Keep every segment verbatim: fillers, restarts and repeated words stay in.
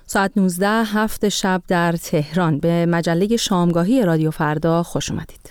ساعت نوزده هفت شب در تهران به مجله شامگاهی رادیو فردا خوش اومدید.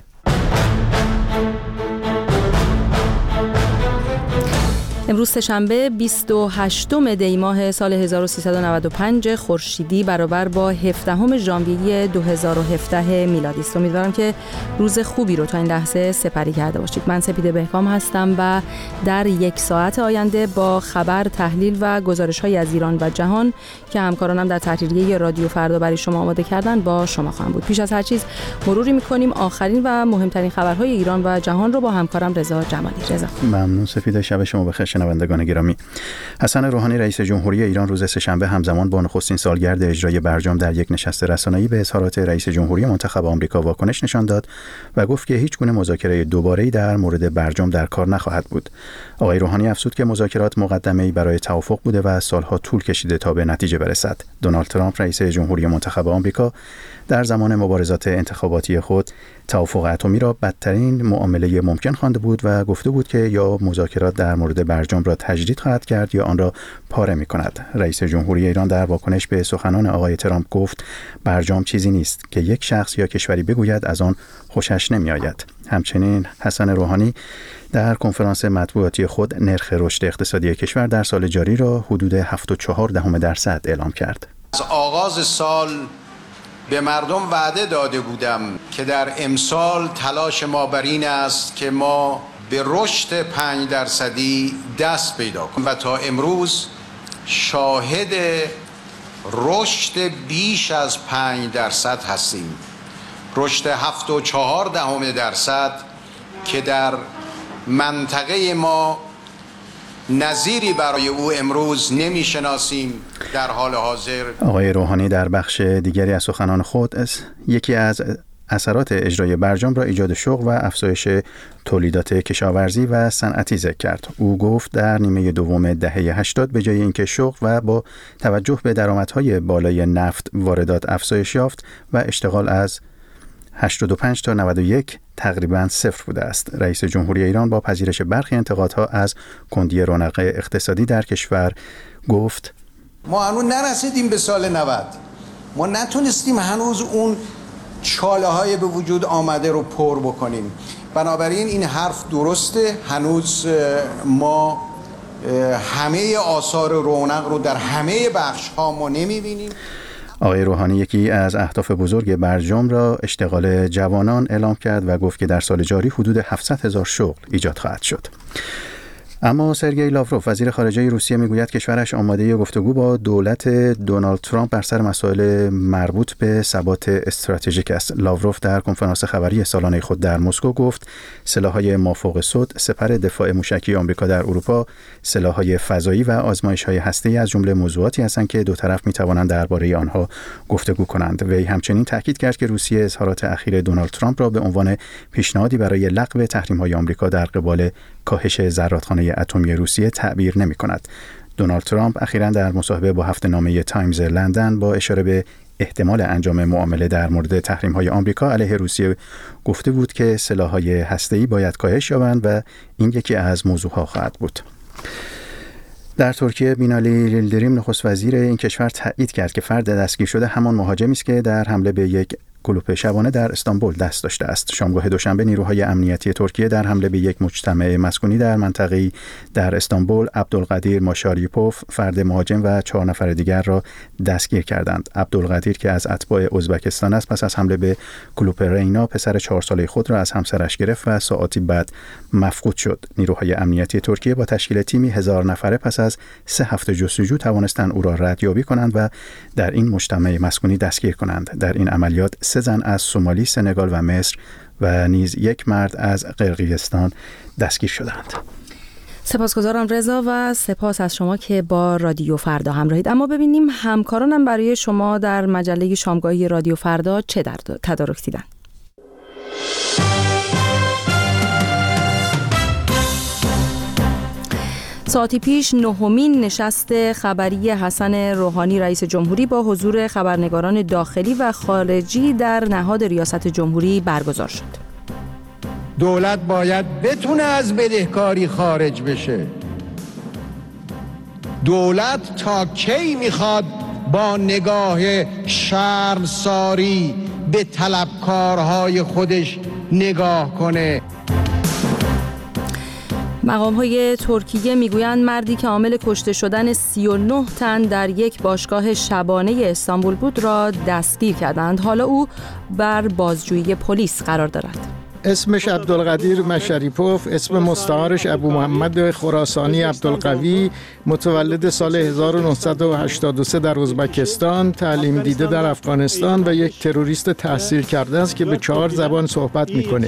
امروز سه‌شنبه بیست و هشتم دی ماه سال هزار و سیصد و نود و پنج خورشیدی برابر با هفدهم ژانویه دو هزار و هفده میلادی است. امیدوارم که روز خوبی رو تا این لحظه سپری کرده باشید. من سپیده بهکام هستم و در یک ساعت آینده با خبر، تحلیل و گزارش‌های از ایران و جهان که همکارانم در تحریریه رادیو فردا برای شما آماده کردن با شما خواهم بود. پیش از هر چیز مروری می‌کنیم آخرین و مهمترین خبرهای ایران و جهان رو با همکارم رضا جمالی. رضا ممنون سپیده. شب شما بخیر شنوندگان گرامی. حسن روحانی رئیس جمهوری ایران روز سه‌شنبه همزمان با نخستین سالگرد اجرای برجام در یک نشست رسانه‌ای به اظهارات رئیس جمهوری منتخب آمریکا واکنش نشان داد و گفت که هیچ گونه مذاکره دوباره‌ای در مورد برجام در کار نخواهد بود. آقای روحانی افزود که مذاکرات مقدمه‌ای برای توافق بوده و سالها طول کشیده تا به نتیجه برسد. دونالد ترامپ رئیس جمهوری منتخب آمریکا در زمان مبارزات انتخاباتی خود توافق اتمی را بدترین معامله ممکن خوانده بود و گفته بود که یا مذاکرات در مورد برجام را تجدید خواهد کرد یا آن را پاره می‌کند. رئیس جمهوری ایران در واکنش به سخنان آقای ترامپ گفت برجام چیزی نیست که یک شخص یا کشوری بگوید از آن خوشش نمی‌آید. همچنین حسن روحانی در کنفرانس مطبوعاتی خود نرخ رشد اقتصادی کشور در سال جاری را حدود هفت و چهار دهم درصد اعلام کرد. از آغاز سال به مردم وعده داده بودم که در امسال تلاش ما بر این است که ما به رشد پنج درصدی دست پیدا کنیم و تا امروز شاهد رشد بیش از پنج درصد هستیم. رشد هفت و چهار دهم درصد که در منطقه ما نظیری برای او امروز نمی‌شناسیم. در حال حاضر آقای روحانی در بخش دیگری از سخنان خود از یکی از اثرات اجرای برجام را ایجاد شغل و افزایش تولیدات کشاورزی و صنعتی ذکر کرد. او گفت در نیمه دوم دهه هشتاد به جای اینکه شغل و با توجه به درآمدهای بالای نفت واردات افزایش یافت و اشتغال از هشتاد و پنج تا نود و یک تقریباً صفر بوده است. رئیس جمهوری ایران با پذیرش برخی انتقادها از کندی رونق اقتصادی در کشور گفت ما هنوز نرسیدیم به سال نود. ما نتونستیم هنوز اون چاله های به وجود آمده رو پر بکنیم. بنابراین این حرف درسته. هنوز ما همه آثار رونق رو در همه بخش ها ما نمیبینیم. آقای روحانی یکی از اهداف بزرگ برجام را اشتغال جوانان اعلام کرد و گفت که در سال جاری حدود هفتصد هزار شغل ایجاد خواهد شد. اما سرگئی لاوروف وزیر خارجه روسیه میگوید کشورش آماده گفتگو با دولت دونالد ترامپ بر سر مسائل مربوط به ثبات استراتژیک است. لاوروف در کنفرانس خبری سالانه خود در مسکو گفت سلاح‌های مافوق صد، سپر دفاع موشکی آمریکا در اروپا، سلاح‌های فضایی و آزمایش‌های هسته‌ای از جمله موضوعاتی هستند که دو طرف می‌توانند درباره آنها گفتگو کنند. وی همچنین تاکید کرد که روسیه اظهارات اخیر دونالد ترامپ را به عنوان پیشنهادی برای لغو تحریم‌های آمریکا در قبال کاهش زرادخانه اتمی روسیه تعبیر نمی‌کند. دونالد ترامپ اخیراً در مصاحبه با هفته‌نامه تایمز لندن با اشاره به احتمال انجام معامله در مورد تحریم‌های آمریکا علیه روسیه گفته بود که سلاح‌های هسته‌ای باید کاهش یابند و این یکی از موضوعها خواهد بود. در ترکیه بینالی یلدریم نخست وزیر این کشور تایید کرد که فرد دستگیر شده همان مهاجمی است که در حمله به یک کلوپ شبانه در استانبول دست داشته است. شامگاه دوشنبه نیروهای امنیتی ترکیه در حمله به یک مجتمع مسکونی در منطقه‌ای در استانبول عبدالقدیر ماشاریپوف فرد مهاجم و چهار نفر دیگر را دستگیر کردند. عبدالقدیر که از اتباع ازبکستان است پس از حمله به کلوپ رینا پسر چهار ساله خود را از همسرش گرفت و ساعاتی بعد مفقود شد. نیروهای امنیتی ترکیه با تشکیل تیمی هزار نفره پس از سه هفته جستجو توانستند او را ردیابی کنند و در این مجتمع مسکونی دستگیر کنند. در این عملیات سه زن از سومالی، سنگال و مصر و نیز یک مرد از قرقیزستان دستگیر شدند. سپاسگزارم رضا و سپاس از شما که با رادیو فردا همراهید. اما ببینیم همکارانم برای شما در مجله شامگاهی رادیو فردا چه در تدارک دیدن. ساعتی پیش نهمین نشست خبری حسن روحانی رئیس جمهوری با حضور خبرنگاران داخلی و خارجی در نهاد ریاست جمهوری برگزار شد. دولت باید بتونه از بدهکاری خارج بشه. دولت تا کی میخواد با نگاه شرمساری به طلبکارهای خودش نگاه کنه. مقام‌های ترکیه میگویند مردی که عامل کشته شدن سی و نه تن در یک باشگاه شبانه استانبول بود را دستگیر کردند. حالا او بر بازجویی پلیس قرار دارد. اسمش عبدالقدیر مشریپوف، اسم مستعارش ابو محمد خراسانی عبدالقوی، متولد سال هزار و نهصد و هشتاد و سه در ازبکستان، تعلیم دیده در افغانستان و یک تروریست تحصیل کرده است که به چهار زبان صحبت میکنه.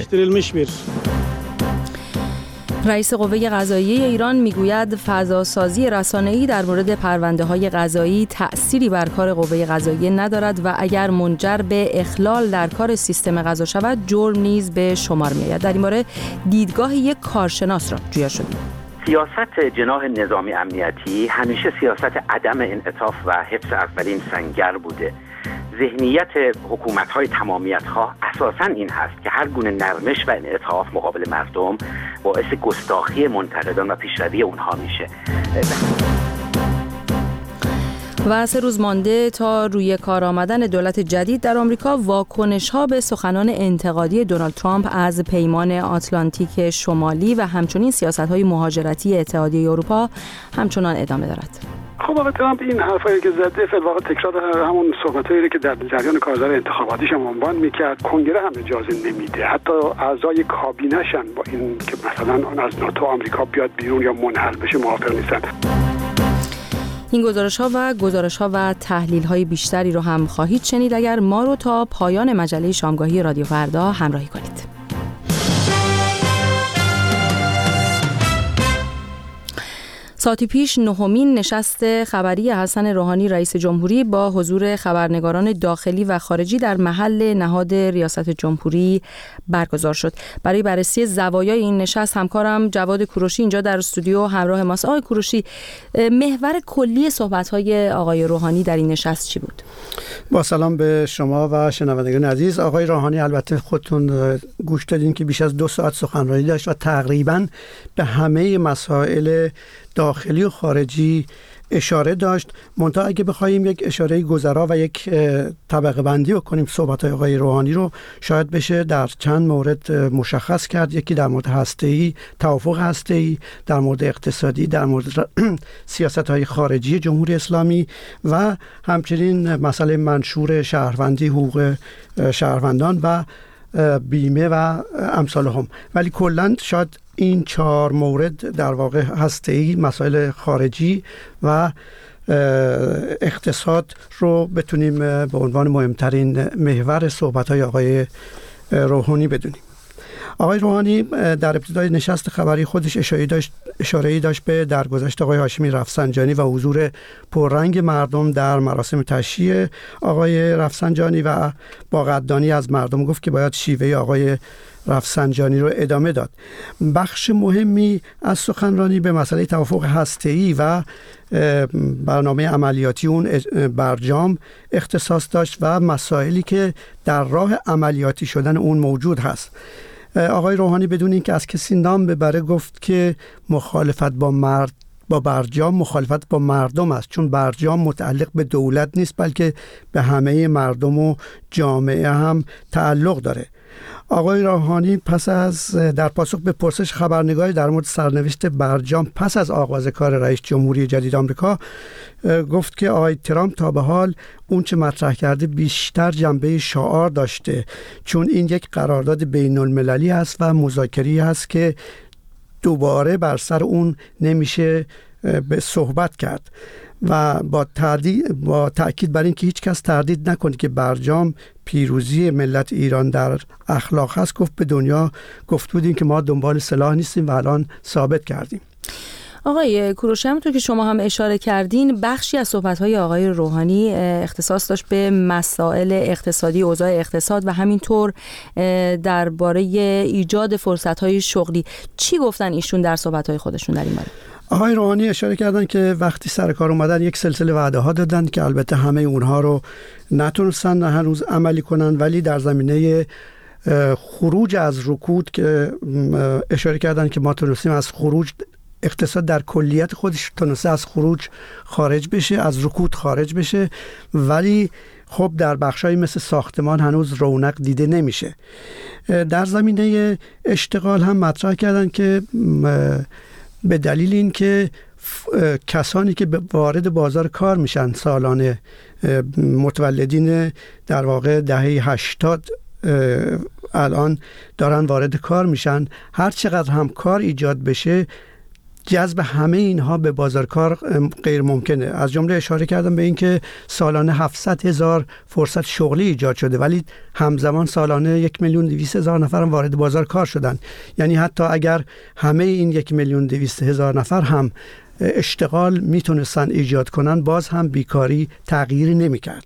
رئیس قوه قضاییه ایران میگوید فضاسازی رسانه‌ای در مورد پرونده‌های قضایی تأثیری بر کار قوه قضاییه ندارد و اگر منجر به اخلال در کار سیستم قضا شود جرم نیز به شمار می‌آید. در این باره دیدگاه یک کارشناس را جویا شدیم. سیاست جناح نظامی امنیتی همیشه سیاست عدم انعطاف و حفظ اولین سنگر بوده. ذهنیت حکومت‌های تمامیت‌خواه اساساً این هست که هر گونه نرمش و انعطاف مقابل مردم باعث گستاخی منتقدان و پیشروی اونها میشه. و سه روز مانده تا روی کار آمدن دولت جدید در آمریکا، واکنش‌ها به سخنان انتقادی دونالد ترامپ از پیمان آتلانتیک شمالی و همچنین سیاست‌های مهاجرتی اتحادیه اروپا همچنان ادامه دارد. خب آقای ترامپ این حرفایی که زده فی الواقع تکرار همون صحبتایی که در جریان کارزار انتخاباتیش هم عنوان میکرد. کنگره هم اجازه نمیده، حتی اعضای کابینه‌ش با این که مثلا آن از ناتو آمریکا بیاد بیرون یا منحل بشه موافق نیستن. این گزارش‌ها و گزارش‌ها و تحلیل‌های بیشتری رو هم خواهید شنید اگر ما رو تا پایان مجله شامگاهی رادیو فردا همراهی کنید. ساعتی پیش نهمین نشست خبری حسن روحانی رئیس جمهوری با حضور خبرنگاران داخلی و خارجی در محل نهاد ریاست جمهوری برگزار شد. برای بررسی زوایای این نشست همکارم جواد کوروشی اینجا در استودیو همراه ماست. آقای کوروشی، محور کلی صحبت‌های آقای روحانی در این نشست چی بود؟ با سلام به شما و شنوندگان عزیز. آقای روحانی البته خودتون گوش دادین که بیش از دو ساعت سخنرانی داشت و تقریباً به همه مسائل داخلی و خارجی اشاره داشت. منتها اگه بخوایم یک اشاره گذرا و یک طبقه بندی بکنیم صحبت‌های آقای روحانی رو، شاید بشه در چند مورد مشخص کرد. یکی در مورد هسته‌ای، توافق هسته‌ای، در مورد اقتصادی، در مورد سیاست‌های خارجی جمهوری اسلامی و همچنین مسئله منشور شهروندی، حقوق شهروندان و بیمه و امثال هم. ولی کلاً شاید این چهار مورد در واقع هسته‌ای، مسائل خارجی و اقتصاد رو بتونیم به عنوان مهمترین محور صحبت‌های آقای روحانی بدونیم. آقای روحانی در ابتدای نشست خبری خودش اشاره داشت اشاره داشت به درگذشت آقای هاشمی رفسنجانی و حضور پررنگ مردم در مراسم تشییع آقای رفسنجانی و با قدردانی از مردم گفت که باید شیوه آقای رفسنجانی رو ادامه داد. بخش مهمی از سخنرانی به مسئله توافق هسته‌ای و برنامه عملیاتی اون برجام اختصاص داشت و مسائلی که در راه عملیاتی شدن اون موجود هست. آقای روحانی بدون اینکه از کسی نام ببره گفت که مخالفت با مرد با برجام مخالفت با مردم است، چون برجام متعلق به دولت نیست بلکه به همه مردم و جامعه هم تعلق داره. آقای روحانی پس از در پاسخ به پرسش خبرنگاری در مورد سرنوشت برجام پس از آغاز کار رئیس جمهوری جدید آمریکا گفت که آقای ترامپ تا به حال اون چه مطرح کرده بیشتر جنبه شعار داشته، چون این یک قرارداد بین المللی است و مذاکره‌ای است که دوباره بر سر اون نمیشه به صحبت کرد و با تردید با تأکید بر این که هیچ کس تردید نکنه که برجام پیروزی ملت ایران در اخلاق هست، گفت به دنیا گفت بودیم که ما دنبال سلاح نیستیم و الان ثابت کردیم. آقای کوروشی، همونطور که شما هم اشاره کردین بخشی از صحبت‌های آقای روحانی اختصاص داشت به مسائل اقتصادی، اوضاع اقتصاد و همینطور درباره ایجاد فرصت‌های شغلی. چی گفتن ایشون در صحبت‌های خودشون در این باره؟ آقای روحانی اشاره کردن که وقتی سر کار اومدن یک سلسله وعده ها دادن که البته همه اونها رو نتونستن هنوز عملی کنن، ولی در زمینه خروج از رکود که اشاره کردن که ما تونستیم از خروج اقتصاد در کلیت خودش تونسته از خروج خارج بشه، از رکود خارج بشه، ولی خب در بخشایی مثل ساختمان هنوز رونق دیده نمیشه. در زمینه اشتغال هم مطرح کردن که به دلیل این که کسانی که وارد بازار کار میشن سالانه، متولدین در واقع دهه هشتاد الان دارن وارد کار میشن، هر چقدر هم کار ایجاد بشه جذب همه اینها به بازار کار غیر ممکنه. از جمله اشاره کردم به این که سالانه هفتصد هزار فرصت شغلی ایجاد شده، ولی همزمان سالانه یک میلیون دویست هزار نفر هم وارد بازار کار شدن. یعنی حتی اگر همه این یک میلیون دویست هزار نفر هم اشتغال میتونستن ایجاد کنن، باز هم بیکاری تغییری نمیکرد.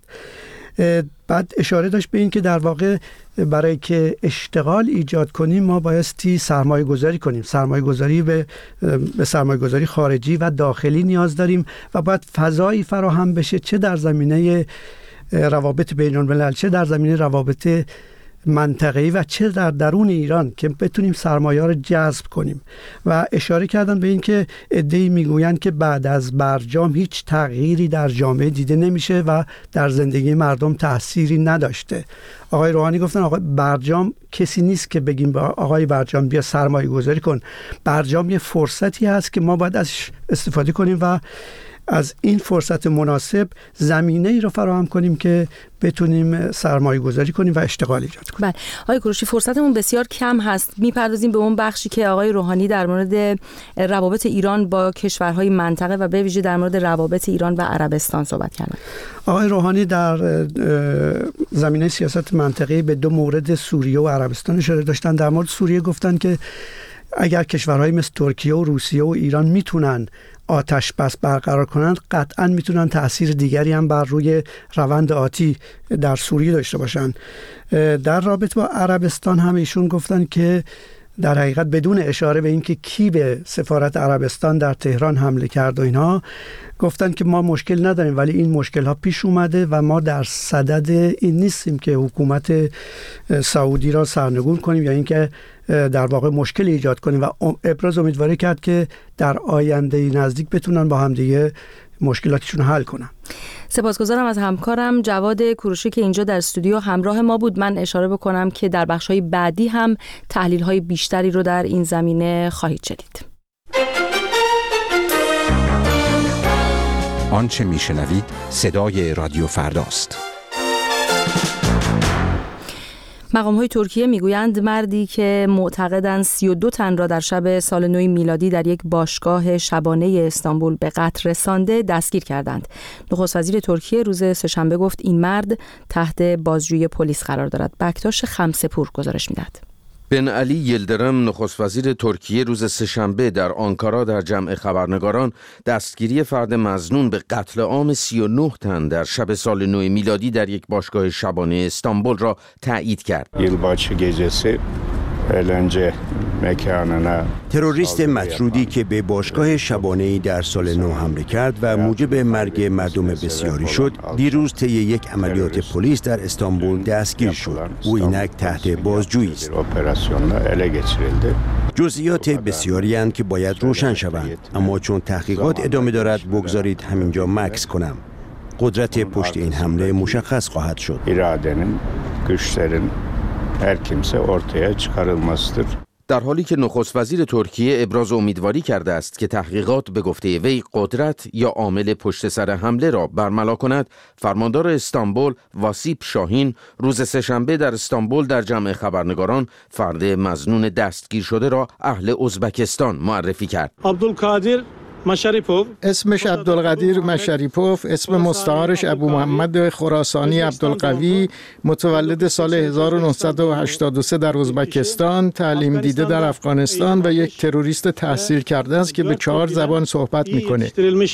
بعد اشاره داشت به این که در واقع برای که اشتغال ایجاد کنیم ما بایستی سرمایه گذاری کنیم، سرمایه گذاری به, به سرمایه گذاری خارجی و داخلی نیاز داریم و باید فضایی فراهم بشه، چه در زمینه روابط بین الملل، چه در زمینه روابط منطقه‌ای و چه در درون ایران که بتونیم سرمایه رو جذب کنیم. و اشاره کردن به این که عده‌ای میگویند که بعد از برجام هیچ تغییری در جامعه دیده نمیشه و در زندگی مردم تأثیری نداشته. آقای روحانی گفتن آقای برجام کسی نیست که بگیم با آقای برجام بیا سرمایه گذاری کن. برجام یه فرصتی هست که ما باید ازش استفاده کنیم و از این فرصت مناسب زمینه ای رو فراهم کنیم که بتونیم سرمایه گذاری کنیم و اشتغال ایجاد کنیم. بله آقای کوروشی، فرصتمون بسیار کم هست. میپردازیم به اون بخشی که آقای روحانی در مورد روابط ایران با کشورهای منطقه و به ویژه در مورد روابط ایران و عربستان صحبت کردن. آقای روحانی در زمینه سیاست منطقه‌ای به دو مورد سوریه و عربستان اشاره داشتن. در مورد سوریه گفتن که اگر کشورهای مثل ترکیه و روسیه و ایران میتونن آتش بس برقرار کنند، قطعا میتونن تأثیر دیگری هم بر روی روند آتی در سوریه داشته باشن. در رابطه با عربستان هم ایشون گفتن که در حقیقت بدون اشاره به اینکه کی به سفارت عربستان در تهران حمله کرد و اینها، گفتن که ما مشکل نداریم ولی این مشکل ها پیش اومده و ما در صدد این نیستیم که حکومت سعودی را سرنگون کنیم یا اینکه در واقع مشکل ایجاد کنیم و ابراز امیدواری کرد که در آینده نزدیک بتونن با هم دیگه مشکلاتشون حل کنن. سپاسگزارم از همکارم جواد کوروشی که اینجا در استودیو همراه ما بود. من اشاره بکنم که در بخش‌های بعدی هم تحلیل‌های بیشتری رو در این زمینه خواهید شنید. آنچه میشنوید صدای رادیو فرداست. مقام‌های ترکیه میگویند مردی که معتقدند سی و دو تن را در شب سال نو میلادی در یک باشگاه شبانه استانبول به قتل رسانده دستگیر کردند. نخست وزیر ترکیه روز سه‌شنبه گفت این مرد تحت بازجویی پلیس قرار دارد. بکتاش خمسه‌پور گزارش میدهد. بن علی یلدرم نخست وزیر ترکیه روز سه‌شنبه در آنکارا در جمع خبرنگاران دستگیری فرد مظنون به قتل عام سی و نه تن در شب سال نو میلادی در یک باشگاه شبانه استانبول را تایید کرد. Yılbaşı gecesi eğlence mekanına تروریست مطرودی که به باشگاه شبانه‌ای در سال نو حمله کرد و موجب مرگ مردم بسیاری شد، دیروز طی یک عملیات پلیس در استانبول دستگیر شد. او اینک تحت بازجویی است. جزئیات بسیاری اند که باید روشن شوند، اما چون تحقیقات ادامه دارد بگذارید همینجا مکث کنم. قدرت پشت این حمله مشخص خواهد شد. iradenin, güçlerin her kimse ortaya çıkarılmasıdır. در حالی که نخست وزیر ترکیه ابراز امیدواری کرده است که تحقیقات به گفته وی قدرت یا عامل پشت سر حمله را برملا کند، فرماندار استانبول واسیپ شاهین روز سه‌شنبه در استانبول در جمع خبرنگاران فرد مظنون دستگیر شده را اهل ازبکستان معرفی کرد. عبدالقادر مشریپوف، اسمش عبدالقادر مشریپوف، اسم مستعارش ابو محمد خراسانی عبدالقوی، متولد سال هزار و نهصد و هشتاد و سه در ازبکستان، تعلیم دیده در افغانستان و یک تروریست تحصیل کرده است که به چهار زبان صحبت میکنه.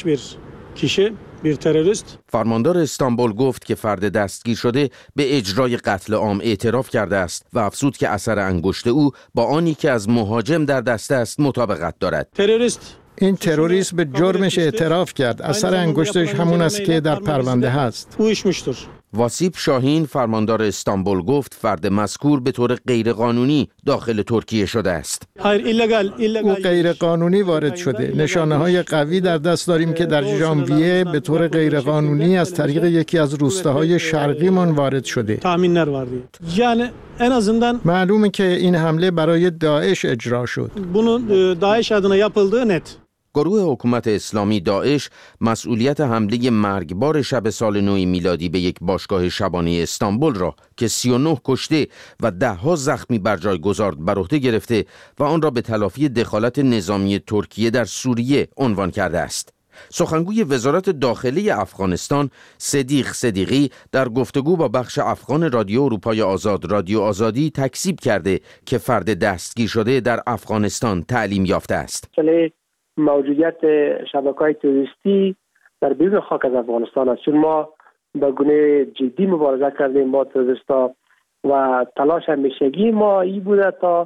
فرماندار استانبول گفت که فرد دستگیر شده به اجرای قتل عام اعتراف کرده است و افزود که اثر انگشت او با آنی که از مهاجم در دست است مطابقت دارد. تروریست این تروریست به جرمش اعتراف کرد. اثر انگشتش همون است که در پرونده هست. واسیپ شاهین فرماندار استانبول گفت فرد مذکور به طور غیرقانونی داخل ترکیه شده است. او غیرقانونی وارد شده. نشانه های قوی در دست داریم که در ژانویه به طور غیرقانونی از طریق یکی از روستاهای شرقیمان وارد شده. یعنی en azından معلومه که این حمله برای داعش اجرا شد. bunun داعش adına yapıldığı net. گروه حکومت اسلامی داعش مسئولیت حمله مرگبار شب سال نو میلادی به یک باشگاه شبانه استانبول را که سی و نه کشته و ده ها زخمی بر جای گذارد بر عهده گرفته و آن را به تلافی دخالت نظامی ترکیه در سوریه عنوان کرده است. سخنگوی وزارت داخلی افغانستان صدیق صدیقی در گفتگو با بخش افغان رادیو اروپای آزاد رادیو آزادی تکذیب کرده که فرد دستگیر شده در افغانستان تعلیم یافته است. موجودیت شبکه‌های تروریستی در بیرون خاک از افغانستان است، چون ما به گونه جدی مبارزه کردیم با تروریستا و تلاش همیشگی ما این بوده تا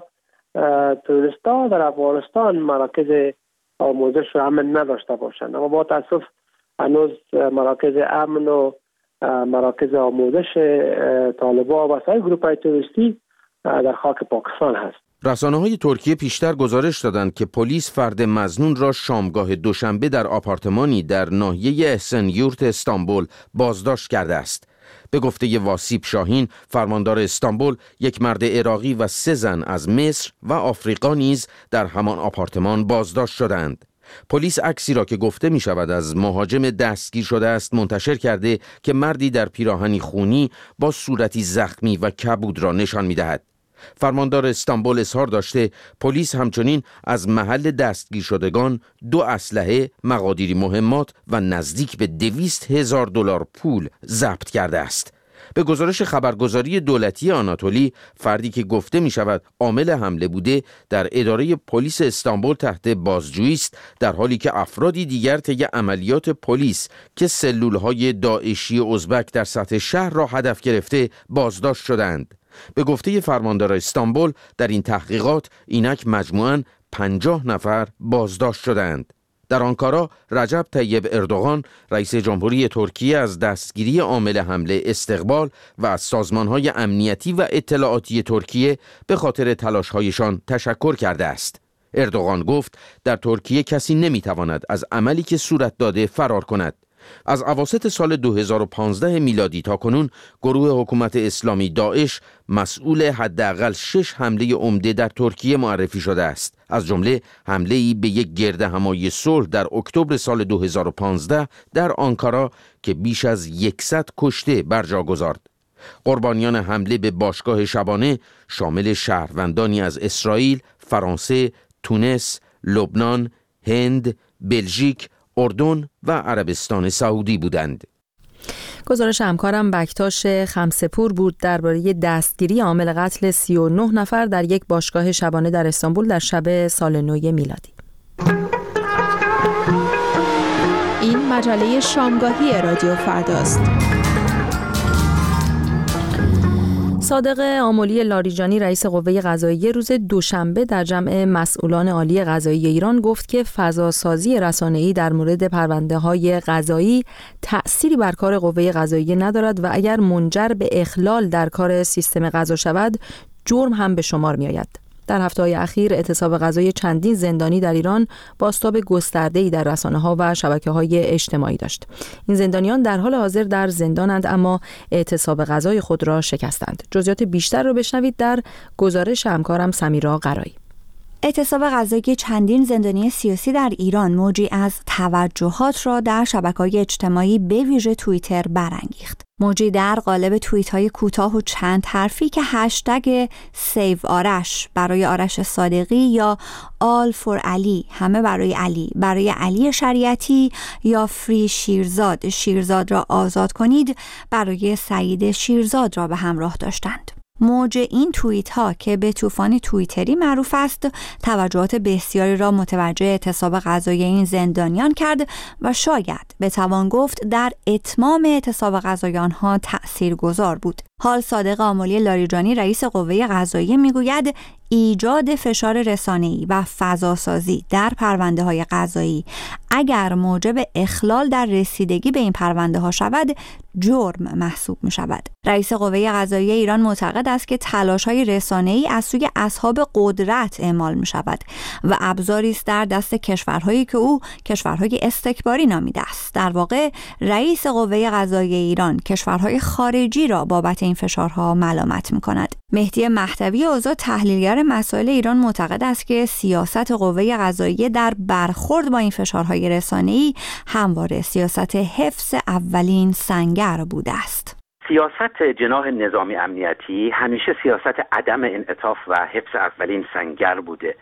تروریستا در افغانستان مراکز آموزش و امن نداشته باشند، اما با تاسف هنوز مراکز امن و مراکز آموزش طالبان و سایر گروه‌های تروریستی در خاک پاکستان هست. رسانه‌های ترکیه پیشتر گزارش دادند که پلیس فرد مظنون را شامگاه دوشنبه در آپارتمانی در ناحیه احسن یورت استانبول بازداشت کرده است. به گفته واسیپ شاهین فرماندار استانبول، یک مرد عراقی و سه زن از مصر و آفریقا نیز در همان آپارتمان بازداشت شدند. پلیس عکسی را که گفته می شود از مهاجم دستگیر شده است منتشر کرده که مردی در پیراهنی خونی با صورتی زخمی و کبود را نشان می دهد. فرماندار استانبول اظهار داشته پلیس همچنین از محل دستگیر شدگان دو اسلحه، مقادیری مهمات و نزدیک به دویست هزار دلار پول ضبط کرده است. به گزارش خبرگزاری دولتی آناتولی، فردی که گفته می شود عامل حمله بوده در اداره پلیس استانبول تحت بازجویی است، در حالی که افرادی دیگر طی عملیات پلیس که سلولهای داعشی ازبک در سطح شهر را هدف گرفته بازداشت شدند. به گفته فرماندار استانبول در این تحقیقات اینک مجموعاً پنجاه نفر بازداشت شدند. در آنکارا رجب طیب اردوغان رئیس جمهوری ترکیه از دستگیری عامل حمله استقبال و از سازمان‌های امنیتی و اطلاعاتی ترکیه به خاطر تلاش‌هایشان تشکر کرده است. اردوغان گفت در ترکیه کسی نمی‌تواند از عملی که صورت داده فرار کند. از اواسط سال دو هزار و پانزده میلادی تا کنون گروه حکومت اسلامی داعش مسئول حداقل شش حمله عمده در ترکیه معرفی شده است، از جمله حمله‌ای به یک گردهمایی صلح در اکتبر سال دو هزار و پانزده در آنکارا که بیش از صد کشته بر جا گذارد. قربانیان حمله به باشگاه شبانه شامل شهروندانی از اسرائیل، فرانسه، تونس، لبنان، هند، بلژیک، اردن و عربستان سعودی بودند. گزارش همکارم بکتاش خمسپور بود درباره دستگیری عامل قتل سی و نه نفر در یک باشگاه شبانه در استانبول در شب سال نو میلادی. این مجله شامگاهی رادیو فرداست. صادق آملی لاریجانی رئیس قوه قضاییه روز دوشنبه در جمع مسئولان عالی قضایی ایران گفت که فضاسازی رسانه‌ای در مورد پرونده‌های قضایی تأثیری بر کار قوه قضاییه ندارد و اگر منجر به اخلال در کار سیستم قضا شود جرم هم به شمار می‌آید. در هفته‌های اخیر اعتصاب قضایی چندین زندانی در ایران بازتاب گسترده‌ای در رسانه‌ها و شبکه‌های اجتماعی داشت. این زندانیان در حال حاضر در زندانند اما اعتصاب قضای خود را شکستند. جزئیات بیشتر را بشنوید در گزارش همکارم سمیرا قرایی. اعتصاب قضایی چندین زندانی سیاسی در ایران موجی از توجهات را در شبکه‌های اجتماعی به ویژه توییتر برانگیخت. موجی در قالب توییت‌های کوتاه و چند حرفی که هشتگ سیو آرش برای آرش صادقی یا آل فور علی همه برای علی برای علی شریعتی یا فری شیرزاد شیرزاد را آزاد کنید برای سعید شیرزاد را به همراه داشتند. موج این توییت ها که به طوفان توییتری معروف است توجهات بسیاری را متوجه اعتصاب قضایی این زندانیان کرد و شاید بتوان گفت در اتمام اعتصاب قضایی آنها تأثیرگذار بود. حال صادق آملی لاریجانی رئیس قوه قضاییه میگوید ایجاد فشار رسانه‌ای و فضاسازی در پرونده‌های قضایی اگر موجب اخلال در رسیدگی به این پرونده‌ها شود جرم محسوب می‌شود. رئیس قوه قضاییه ایران معتقد است که تلاش‌های رسانه‌ای از سوی اصحاب قدرت اعمال می‌شود و ابزاری است در دست کشورهایی که او کشورهای استکباری نامیده است. در واقع رئیس قوه قضاییه ایران کشورهای خارجی را بابت این فشارها ملامت می‌کند. مهدی مهدوی اوضاع تحلیلگر مسائل ایران معتقد است که سیاست قوه قضاییه در برخورد با این فشارهای رسانه‌ای همواره سیاست حفظ اولین سنگر بوده است. سیاست جناح نظامی امنیتی همیشه سیاست عدم انعطاف و حفظ اولین سنگر بوده.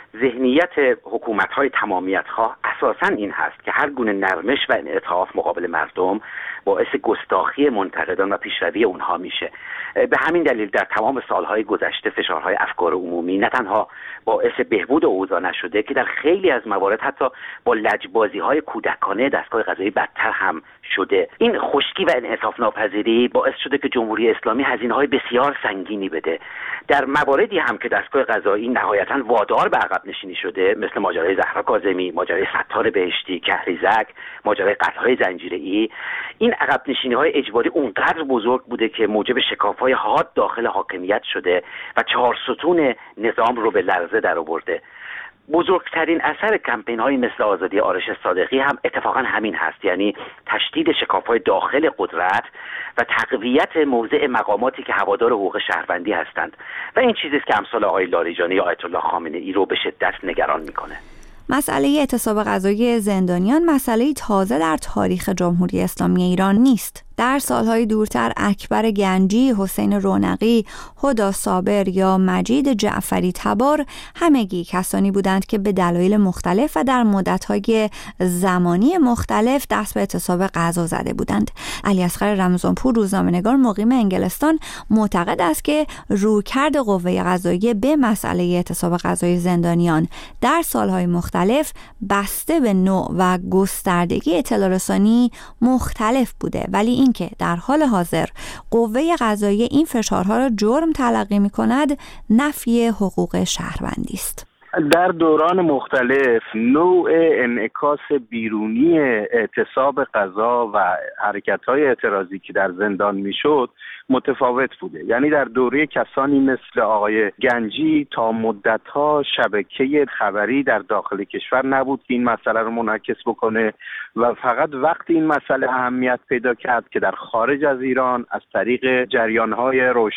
ذهنیت حکومت‌های تمامیت‌خواه اساساً این هست که هر گونه نرمش و انعطاف مقابل مردم باعث گستاخی منتقدان و پیشروی اونها میشه. به همین دلیل در تمام سالهای گذشته فشارهای افکار عمومی نه تنها باعث بهبود اوضاع نشده که در خیلی از موارد حتی با لجبازی‌های کودکانه دستگاه قضایی بدتر هم شده. این خشکی و انعطاف ناپذیری باعث شده که جمهوری اسلامی هزینه‌های بسیار سنگینی بده. در مواردی هم که دستگاه قضایی نهایتاً وادار به عقب نشینی شده، مثل ماجرای زهرا کاظمی، ماجرای ستار بهشتی، کهریزک، ماجرای قتل‌های زنجیره‌ای، این عقب نشینی‌های اجباری اونقدر بزرگ بوده که موجب شکاف‌های حاد داخل حاکمیت شده و چهار ستون نظام رو به لرزه درآورده. بزرگترین اثر کمپین‌های مثل آزادی آرش صادقی هم اتفاقا همین هست، یعنی تشدید شکاف‌های داخل قدرت و تقویت موضع مقاماتی که هوادار حقوق شهروندی هستند و این چیزی است که امثال آقای لاریجانی یا آیت الله خامنه‌ای رو به شدت نگران می‌کنه. مسئله اعتصاب قضایی زندانیان مسئله تازه در تاریخ جمهوری اسلامی ایران نیست. در سالهای دورتر اکبر گنجی، حسین رونقی، هدا صابر یا مجید جعفری تبار همگی کسانی بودند که به دلایل مختلف و در مدت‌های زمانی مختلف دست به اعتصاب قضا زده بودند. علی اصغر رمضانپور روزنامه‌نگار مقیم انگلستان معتقد است که رویکرد قوه قضاییه به مسئله اعتصاب قضایی زندانیان در سالهای مختلف بسته به نوع و گستردگی اطلاع رسانی مختلف بوده، ولی این که در حال حاضر قوه قضاییه این فشارها را جرم تلقی می‌کند نفی حقوق شهروندی است. در دوران مختلف نوع انعکاس بیرونی اعتصاب قضا و حرکت‌های اعتراضی که در زندان میشد متفاوت بوده. یعنی در دوره کسانی مثل آقای گنجی تا مدت‌ها شبکه خبری در داخل کشور نبود که این مسئله رو منعکس بکنه و فقط وقتی این مسئله اهمیت پیدا کرد که در خارج از ایران از طریق جریان‌های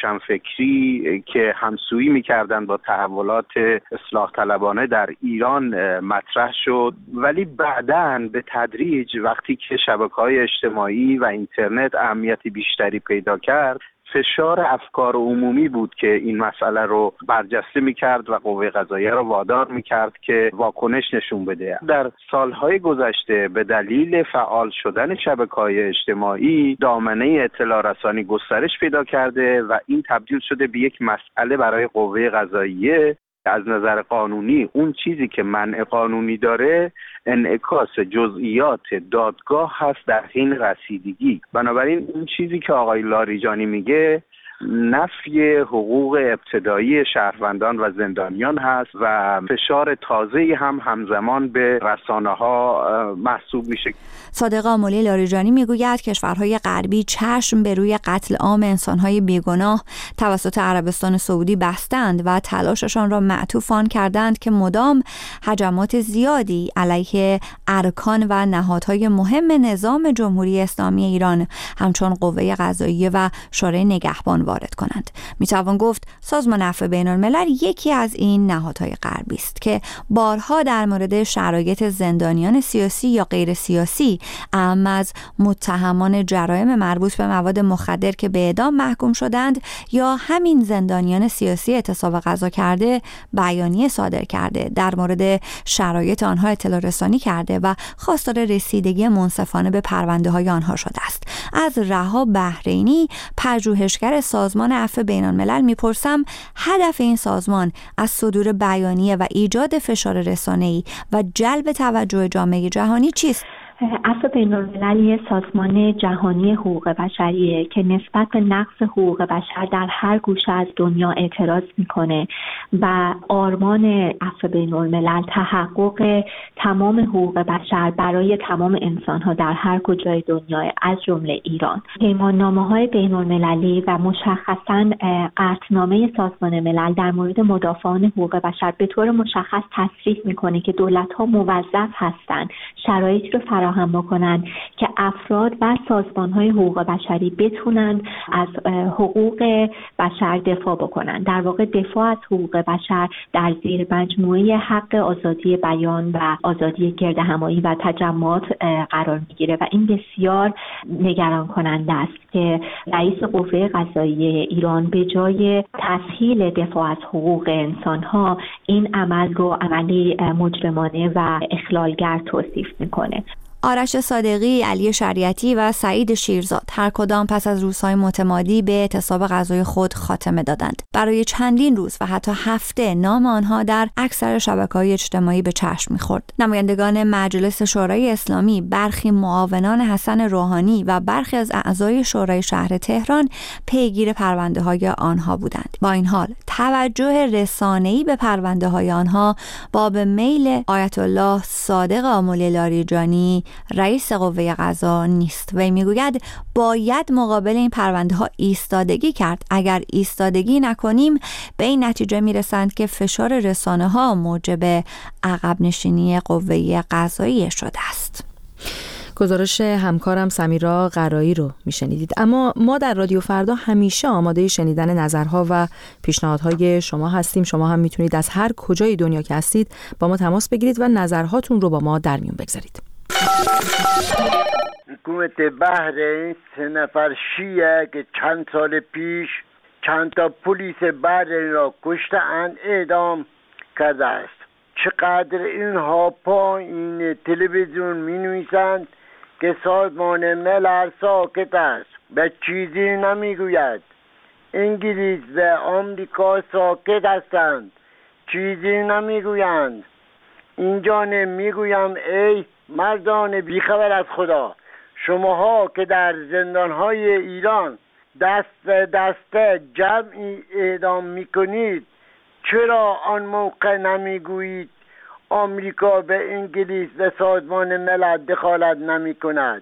روشنفکری که همسویی می‌کردند با تحولات اصلاح طلبانه در ایران مطرح شد. ولی بعداً به تدریج وقتی که شبکه‌های اجتماعی و اینترنت اهمیتی بیشتری پیدا کرد، فشار افکار عمومی بود که این مسئله رو برجسته می‌کرد و قوه قضاییه رو وادار می‌کرد که واکنش نشون بده. در سالهای گذشته به دلیل فعال شدن شبکه‌های اجتماعی دامنه اطلاع رسانی گسترش پیدا کرده و این تبدیل شده به یک مسئله برای قوه قضاییه. از نظر قانونی اون چیزی که منع قانونی داره انعکاس جزئیات دادگاه هست در حین رسیدگی. بنابراین اون چیزی که آقای لاریجانی میگه نفی حقوق ابتدایی شهروندان و زندانیان هست و فشار تازه‌ای هم همزمان به رسانه‌ها محسوب میشه. صادق آملی لاریجانی میگوید کشورهای غربی چشم به روی قتل عام انسان‌های بیگناه توسط عربستان سعودی بستند و تلاششان را معطوف آن کردند که مدام هجمات زیادی علیه ارکان و نهادهای مهم نظام جمهوری اسلامی ایران همچون قوه قضاییه و شورای نگهبان وارد کنند. میتوان گفت سازمان عفو بین الملل یکی از این نهادهای غربی است که بارها در مورد شرایط زندانیان سیاسی یا غیر سیاسی اما از متهمان جرایم مربوط به مواد مخدر که به اعدام محکوم شدند یا همین زندانیان سیاسی اعتصاب قضا کرده بیانیه صادر کرده، در مورد شرایط آنها اطلاع رسانی کرده و خواستار رسیدگی منصفانه به پرونده های آنها شده است. از رها بحرینی پژوهشگر سازمان عفو بین الملل میپرسم هدف این سازمان از صدور بیانیه و ایجاد فشار رسانه‌ای و جلب توجه جامعه جهانی چیست؟ عفو بین‌الملل یه سازمان جهانی حقوق بشریه که نسبت به نقض حقوق بشر در هر گوشه از دنیا اعتراض میکنه و آرمان عفو بین‌الملل تحقق تمام حقوق بشر برای تمام انسان‌ها در هر کجای دنیا از جمله ایران. پیماننامه‌های بین‌المللی و مشخصاً قطعنامه سازمان ملل در مورد مدافعان حقوق بشر به طور مشخص تصریح میکنه که دولت‌ها موظف هستند شرایطی رو فراهم بکنن که افراد و سازمان‌های حقوق بشری بتونن از حقوق بشر دفاع بکنن. در واقع دفاع از حقوق بشر در زیر مجموعه حق آزادی بیان و آزادی گردهمایی و تجمعات قرار میگیره و این بسیار نگران کننده است که رئیس قوه قضاییه ایران به جای تسهیل دفاع از حقوق انسان‌ها این عمل رو عملی مجرمانه و اخلالگر توصیف میکنه. آرش صادقی، علی شریعتی و سعید شیرزاد هر کدام پس از روزهای متمادی به اعتصاب غذای خود خاتمه دادند. برای چندین روز و حتی هفته نام آنها در اکثر شبکه‌های اجتماعی به چشم می‌خورد. نمایندگان مجلس شورای اسلامی، برخی معاونان حسن روحانی و برخی از اعضای شورای شهر تهران پیگیر پرونده‌های آنها بودند. با این حال توجه رسانه‌ای به پرونده‌های آنها باب میل آیت الله صادق آملی لاریجانی رئیس قوه قضا نیست. وی میگوید باید مقابل این پرونده ها ایستادگی کرد. اگر ایستادگی نکنیم به این نتیجه میرسند که فشار رسانه ها موجب عقب نشینی قوه قضاییه شده است. گزارش همکارم سمیرا قرایی رو میشنیدید. اما ما در رادیو فردا همیشه آماده شنیدن نظرها و پیشنهادهای شما هستیم. شما هم میتونید از هر کجای دنیا که هستید با ما تماس بگیرید و نظرهاتون رو با ما در میون بگذارید. حکومت بحر این سه نفر شیعه که چند سال پیش چند تا پلیس بحر را کشته‌اند اعدام کرده است. چقدر اینها پایین تلویزیون می نویسند که سازمان ملل ساکت است و چیزی نمی گوید. انگلیس و آمریکا ساکت هستند، چیزی نمی گویند. اینجا نمی گویم ای مردان بیخبر از خدا، شماها که در زندانهای ایران دست دست جمعی اعدام می کنید، چرا آن موقع نمی گویید آمریکا به انگلیس و سازمان ملل دخالت نمی کند؟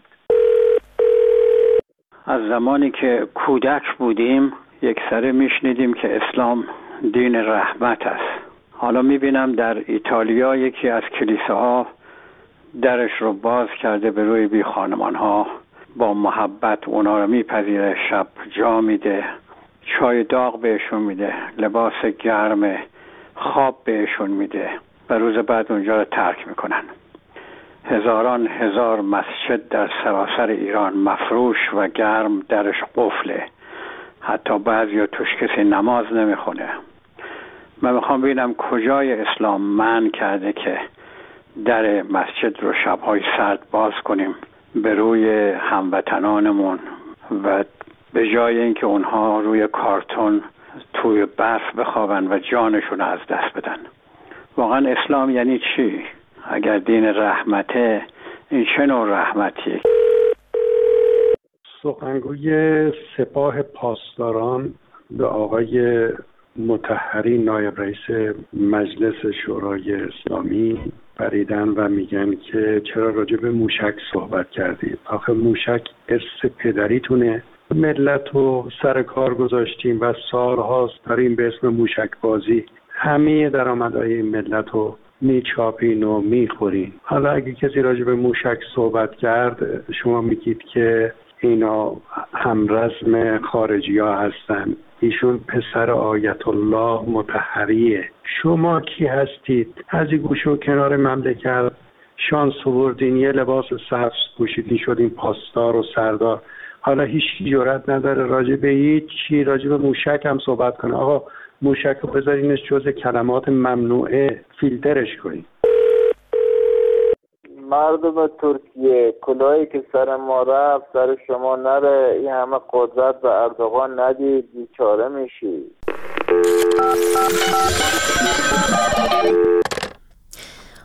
از زمانی که کودک بودیم یک سره می شنیدیم که اسلام دین رحمت است. حالا می بینم در ایتالیا یکی از کلیساها درش رو باز کرده به روی بی خانمان ها، با محبت اونا رو میپذیره، شب جا میده، چای داغ بهشون میده، لباس گرم خواب بهشون میده و روز بعد اونجا رو ترک میکنن. هزاران هزار مسجد در سراسر ایران مفروش و گرم درش قفله، حتی بعضی توش کسی نماز نمیخونه. من میخوام ببینم کجای اسلام منع کرده که در مسجد رو شبهای سرد باز کنیم به روی هموطنانمون و به جای اینکه اونها روی کارتون توی برف بخوابن و جانشون از دست بدن. واقعا اسلام یعنی چی؟ اگر دین رحمته، این چه نوع رحمتیه؟ سخنگوی سپاه پاسداران به آقای مطهری نایب رئیس مجلس شورای اسلامی پریدن و میگن که چرا راجع به موشک صحبت کردید؟ آخه موشک ارث پدریتونه، ملت رو سر کار گذاشتیم و سالهاست داریم به اسم موشک بازی همه درآمدهای ملت رو میچاپین و میخورین. حالا اگه کسی راجع به موشک صحبت کرد، شما میگید که اینا همرزم خارجی ها هستن، ایشون پسر آیت الله مطهریه. شما کی هستید؟ از این گوشه و کنار مملکت شانس آوردین، یه لباس سبز پوشیدین شدین پاسدار و سردار. حالا هیچ کی جرئت نداره راجع به هیچ چی، راجع به موشک هم صحبت کنه. آقا موشک رو بذارینش جز کلمات ممنوعه، فیلترش کنین. مردم ترکیه، کلاهی که سر ما رفت سر شما نره. این همه قدرت به اردوغان ندید، بیچاره میشی.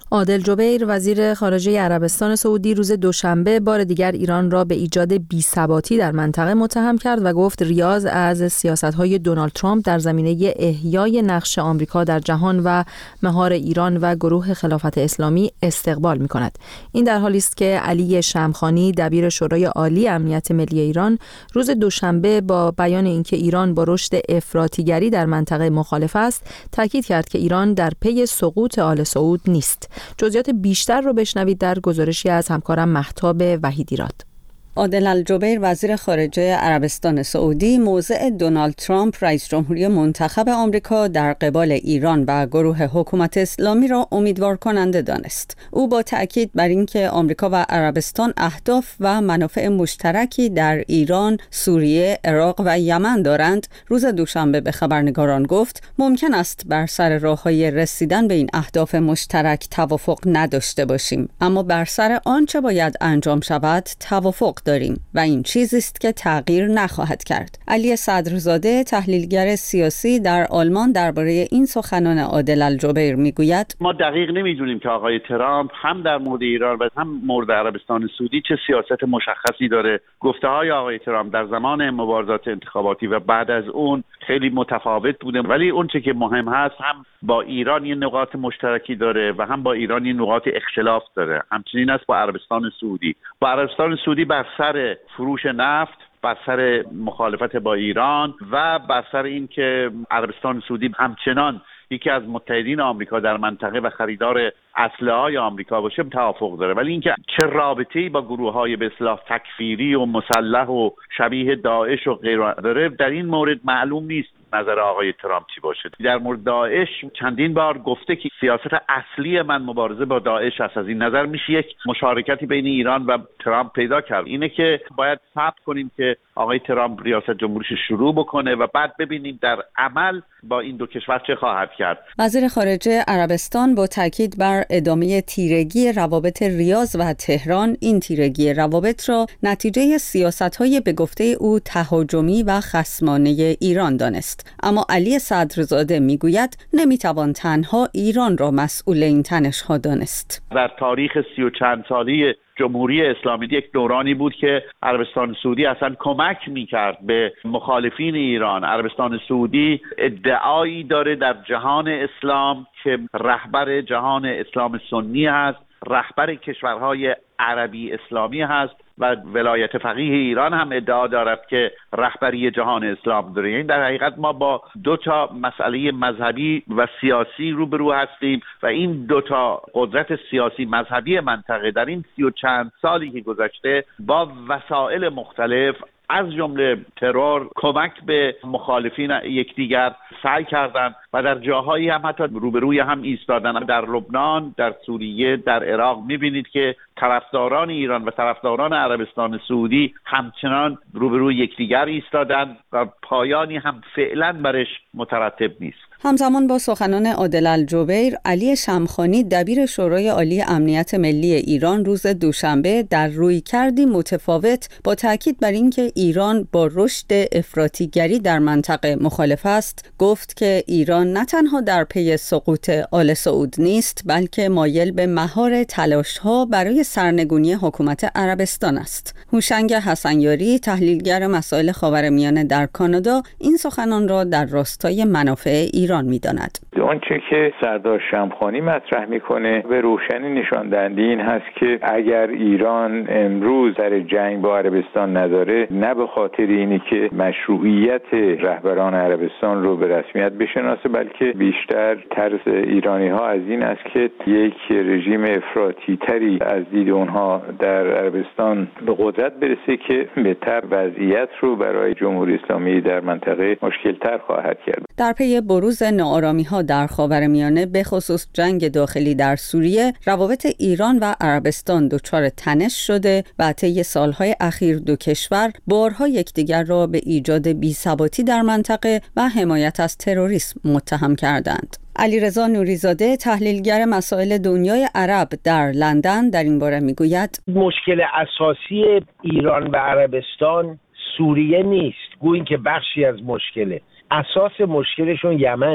عادل جبیر وزیر خارجه عربستان سعودی روز دوشنبه بار دیگر ایران را به ایجاد بی‌ثباتی در منطقه متهم کرد و گفت ریاض از سیاست‌های دونالد ترامپ در زمینه احیای نقش آمریکا در جهان و مهار ایران و گروه خلافت اسلامی استقبال می‌کند. این در حالی است که علی شمخانی دبیر شورای عالی امنیت ملی ایران روز دوشنبه با بیان اینکه ایران با رشد افراطیگری در منطقه مخالف است، تاکید کرد که ایران در پی سقوط آل سعود نیست. جزئیات بیشتر رو بشنوید در گزارشی از همکارم مهتاب وحیدیراد. عادل الجبیر وزیر خارجه عربستان سعودی موضع دونالد ترامپ رئیس جمهوری منتخب آمریکا در قبال ایران و گروه حکومت اسلامی را امیدوار کننده دانست. او با تأکید بر اینکه آمریکا و عربستان اهداف و منافع مشترکی در ایران، سوریه، عراق و یمن دارند، روز دوشنبه به خبرنگاران گفت ممکن است بر سر راه‌های رسیدن به این اهداف مشترک توافق نداشته باشیم، اما بر سر آنچه باید انجام شود توافق داریم و این چیزی است که تغییر نخواهد کرد. علی صدرزاده تحلیلگر سیاسی در آلمان درباره این سخنان عادل الجبیر میگوید ما دقیق نمیدونیم که آقای ترامپ هم در مورد ایران و هم مورد عربستان سعودی چه سیاست مشخصی داره. گفته‌های آقای ترامپ در زمان مبارزات انتخاباتی و بعد از اون خیلی متفاوت بوده، ولی اون چه که مهم هست هم با ایران یه نقاط مشترکی داره و هم با ایران یه نقاط اختلاف داره. همچنین است با عربستان سعودی. با عربستان سعودی بر سر فروش نفت، بر سر مخالفت با ایران و بر سر این که عربستان سعودی همچنان یکی از متحدین آمریکا در منطقه و خریدار اسلحه‌های آمریکا باشه توافق داره، ولی اینکه چه رابطه‌ای با گروه‌های به اصطلاح تکفیری و مسلح و شبیه داعش و غیره داره در این مورد معلوم نیست. نظر آقای ترامپ چی باشه؟ در مورد داعش چندین بار گفته که سیاست اصلی من مبارزه با داعش است. از این نظر میشه یک مشارکتی بین ایران و ترامپ پیدا کرد. اینه که باید صبر کنیم که آقای ترامپ ریاست جمهوریش شروع بکنه و بعد ببینیم در عمل با این دو کشور چه خواهد کرد. وزیر خارجه عربستان با تاکید بر ادامه تیرگی روابط ریاض و تهران، این تیرگی روابط را نتیجه سیاست‌های به گفته او تهاجمی و خصمانه ایران دانست. اما علی صدرزاده میگوید نمیتوان تنها ایران را مسئول این تنش‌ها دانست. در تاریخ سی و چند سالی جمهوری اسلامی یک دورانی بود که عربستان سعودی اصلا کمک میکرد به مخالفین ایران. عربستان سعودی ادعایی داره در جهان اسلام که رهبر جهان اسلام سنی هست، رهبر کشورهای عربی اسلامی هست و ولایت فقیه ایران هم ادعا دارد که رهبری جهان اسلام داره. این در حقیقت ما با دو تا مسئله مذهبی و سیاسی روبرو هستیم و این دو تا قدرت سیاسی مذهبی منطقه در این سی و چند سالی که گذشته با وسایل مختلف از جمله ترور کمک به مخالفین یکدیگر سعی کردند و در جاهایی هم حتی روبروی هم ایستادن. در لبنان، در سوریه، در عراق می‌بینید که طرفداران ایران و طرفداران عربستان سعودی همچنان روبروی یکدیگر ایستادند و پایانی هم فعلا برش مترتب نیست. همزمان با سخنان عادل الجبیر، علی شمخانی دبیر شورای عالی امنیت ملی ایران روز دوشنبه در رویکردی متفاوت با تاکید بر اینکه ایران با رشد افراطیگری در منطقه مخالف است، گفت که ایران نه تنها در پی سقوط آل سعود نیست، بلکه مایل به مهار تلاش‌ها برای سرنگونی حکومت عربستان است. هوشنگ حسنیاری تحلیلگر مسائل خاورمیانه در کانادا این سخنان را در راستای منافع ایران ایران می‌داند. آنچه که سردار شمخانی مطرح میکنه به روشنی نشان دهنده این هست که اگر ایران امروز در جنگ با عربستان نداره، نه به خاطر اینی که مشروعیت رهبران عربستان رو به رسمیت بشناسه، بلکه بیشتر طرز ایرانی ها از این است که یک رژیم افراطی تری از دید اونها در عربستان به قدرت برسه که بهتر وضعیت رو برای جمهوری اسلامی در منطقه مشکل تر خواهد کرد. در پی بروز ناآرامی ها در خاورمیانه به خصوص جنگ داخلی در سوریه، روابط ایران و عربستان دچار تنش شده و طی سالهای اخیر دو کشور بارها یکدیگر را به ایجاد بی‌ثباتی در منطقه و حمایت از تروریسم متهم کردند. علیرضا نوریزاده تحلیلگر مسائل دنیای عرب در لندن در این باره میگوید مشکل اساسی ایران و عربستان سوریه نیست، گویی که بخشی از مشکله. اساس مشکلشون یمنه.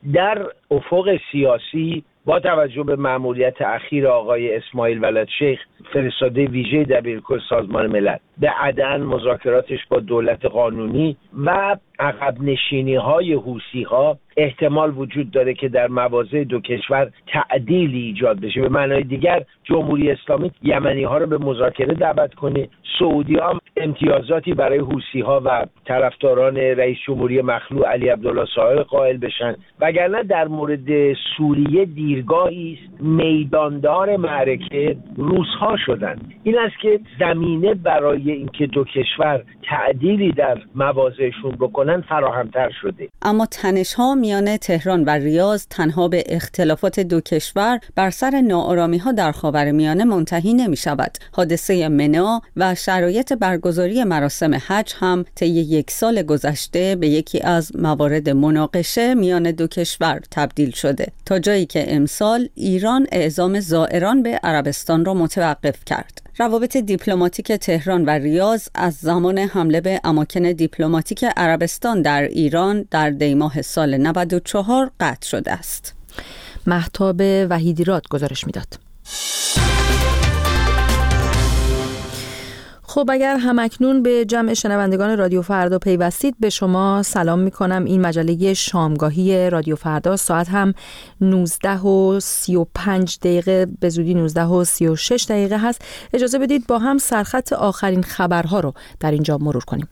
در افق سیاسی با توجه به مأموریت اخیر آقای اسماعیل ولد شیخ فرستاده ویژه دبیرکل سازمان ملل به عدن، مذاکراتش با دولت قانونی و عقب نشینی های حوثی ها احتمال وجود داره که در مواضع دو کشور تعدیلی ایجاد بشه. به معنای دیگر جمهوری اسلامی یمنی ها رو به مذاکره دعوت کنه، سعودی ها امتیازاتی برای حوثی ها و طرفداران رئیس جمهوری مخلوع علی عبدالله صالح قائل بشن، وگرنه در مورد سوریه دیرگاهی است میداندار معرکه روس‌ها شدند. این است که زمینه برای اینکه دو کشور تعدیلی در مواضعشون بکنن فراهم‌تر شده. اما تنش‌ها میان تهران و ریاض تنها به اختلافات دو کشور بر سر ناآرامی‌ها در خاورمیانه منتهی نمی‌شود. حادثه منی و شرایط برگزاری مراسم حج هم طی یک سال گذشته به یکی از موارد مناقشه میان دو کشور تبدیل شده، تا جایی که امسال ایران اعزام زائران به عربستان را متوقف کرد. روابط دیپلماتیک تهران و ریاض از زمان حمله به اماکن دیپلماتیک عربستان در ایران در دیماه سال نود و چهار قطع شده است. مهتاب وحیدیراد گزارش میداد. خب اگر همکنون به جمع شنوندگان رادیو فردا پیوستید، به شما سلام میکنم. این مجله شامگاهی رادیو فردا، ساعت هم نوزده و سی و پنج دقیقه، به زودی نوزده و سی و شش دقیقه هست. اجازه بدید با هم سرخط آخرین خبرها رو در اینجا مرور کنیم.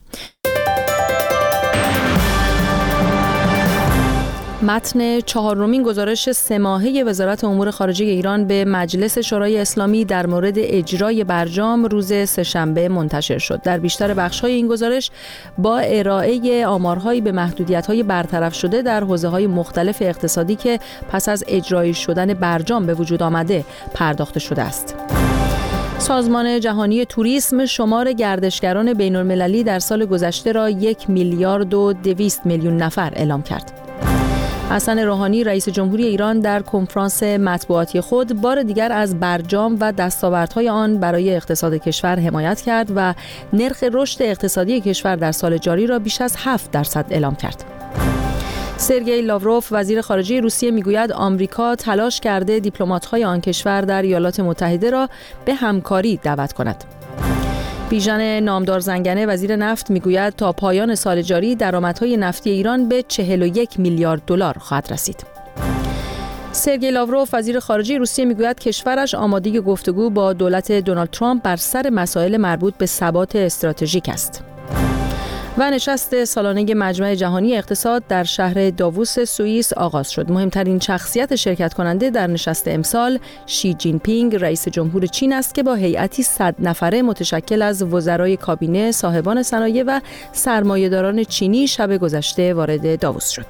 متن چهارمین گزارش سه ماهه وزارت امور خارجه ایران به مجلس شورای اسلامی در مورد اجرای برجام روز سه‌شنبه منتشر شد. در بیشتر بخش‌های این گزارش با ارائه آمارهایی به محدودیت‌های برطرف شده در حوزه‌های مختلف اقتصادی که پس از اجرای شدن برجام به وجود آمده پرداخته شده است. سازمان جهانی توریسم شمار گردشگران بین‌المللی در سال گذشته را یک میلیارد و دویست میلیون نفر اعلام کرد. حسن روحانی رئیس جمهوری ایران در کنفرانس مطبوعاتی خود بار دیگر از برجام و دستاوردهای آن برای اقتصاد کشور حمایت کرد و نرخ رشد اقتصادی کشور در سال جاری را بیش از هفت درصد اعلام کرد. سرگئی لاوروف وزیر خارجه روسیه میگوید آمریکا تلاش کرده دیپلمات‌های آن کشور در ایالات متحده را به همکاری دعوت کند. بیژن نامدار زنگنه وزیر نفت میگوید تا پایان سال جاری درآمدهای نفتی ایران به چهل و یک میلیارد دلار خواهد رسید. سرگئی لاوروف وزیر خارجه روسیه میگوید کشورش آماده گفتگو با دولت دونالد ترامپ بر سر مسائل مربوط به ثبات استراتژیک است. و نشست سالانه مجمع جهانی اقتصاد در شهر داووس سوئیس آغاز شد. مهمترین شخصیت شرکت کننده در نشست امسال شی جین پینگ رئیس جمهور چین است که با هیئتی صد نفره متشکل از وزرای کابینه، صاحبان صنایع و سرمایه‌داران چینی شب گذشته وارد داووس شد.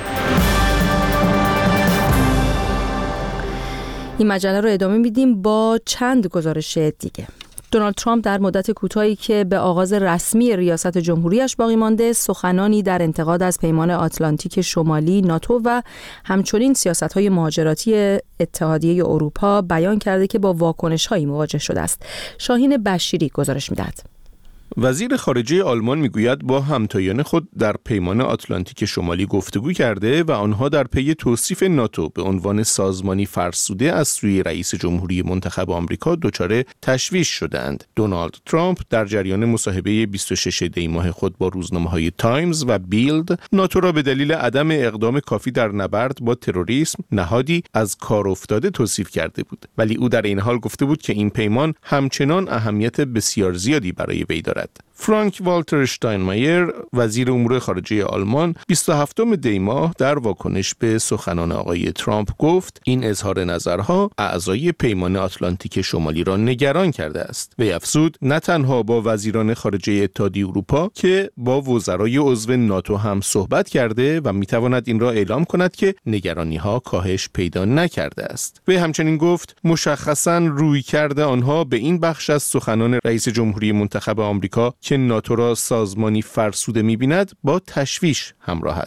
این مجله رو ادامه میدیم با چند گزارش دیگه. دونالد ترامپ در مدت کوتاهی که به آغاز رسمی ریاست جمهوریش باقی مانده سخنانی در انتقاد از پیمان آتلانتیک شمالی ناتو و همچنین سیاست‌های مهاجراتی اتحادیه اروپا بیان کرده که با واکنش‌هایی مواجه شده است. شاهین بشیری گزارش می‌دهد. وزیر خارجه آلمان میگوید با همتایان خود در پیمان آتلانتیک شمالی گفتگو کرده و آنها در پی توصیف ناتو به عنوان سازمانی فرسوده از سوی رئیس جمهوری منتخب آمریکا دچار تشویش شدند. دونالد ترامپ در جریان مصاحبه بیست و شش دی ماه خود با روزنامه‌های تایمز و بیلد ناتو را به دلیل عدم اقدام کافی در نبرد با تروریسم نهادی از کار افتاده توصیف کرده بود، ولی او در این حال گفته بود که این پیمان همچنان اهمیت بسیار زیادی برای وی دارد. فرانک والتر شتاینمایر وزیر امور خارجه آلمان بیست و هفتم دی ماه در واکنش به سخنان آقای ترامپ گفت این اظهار نظرها اعضای پیمان آتلانتیک شمالی را نگران کرده است. وی افزود نه تنها با وزیران خارجه اتحادیه اروپا که با وزرای عضو ناتو هم صحبت کرده و میتواند این را اعلام کند که نگرانی‌ها کاهش پیدا نکرده است. وی همچنین گفت مشخصاً روی کرده آنها به این بخش از سخنان رئیس جمهوری منتخب آمریکا که ناتو را سازمانی فرسوده می‌بیند با تشویش همراه است.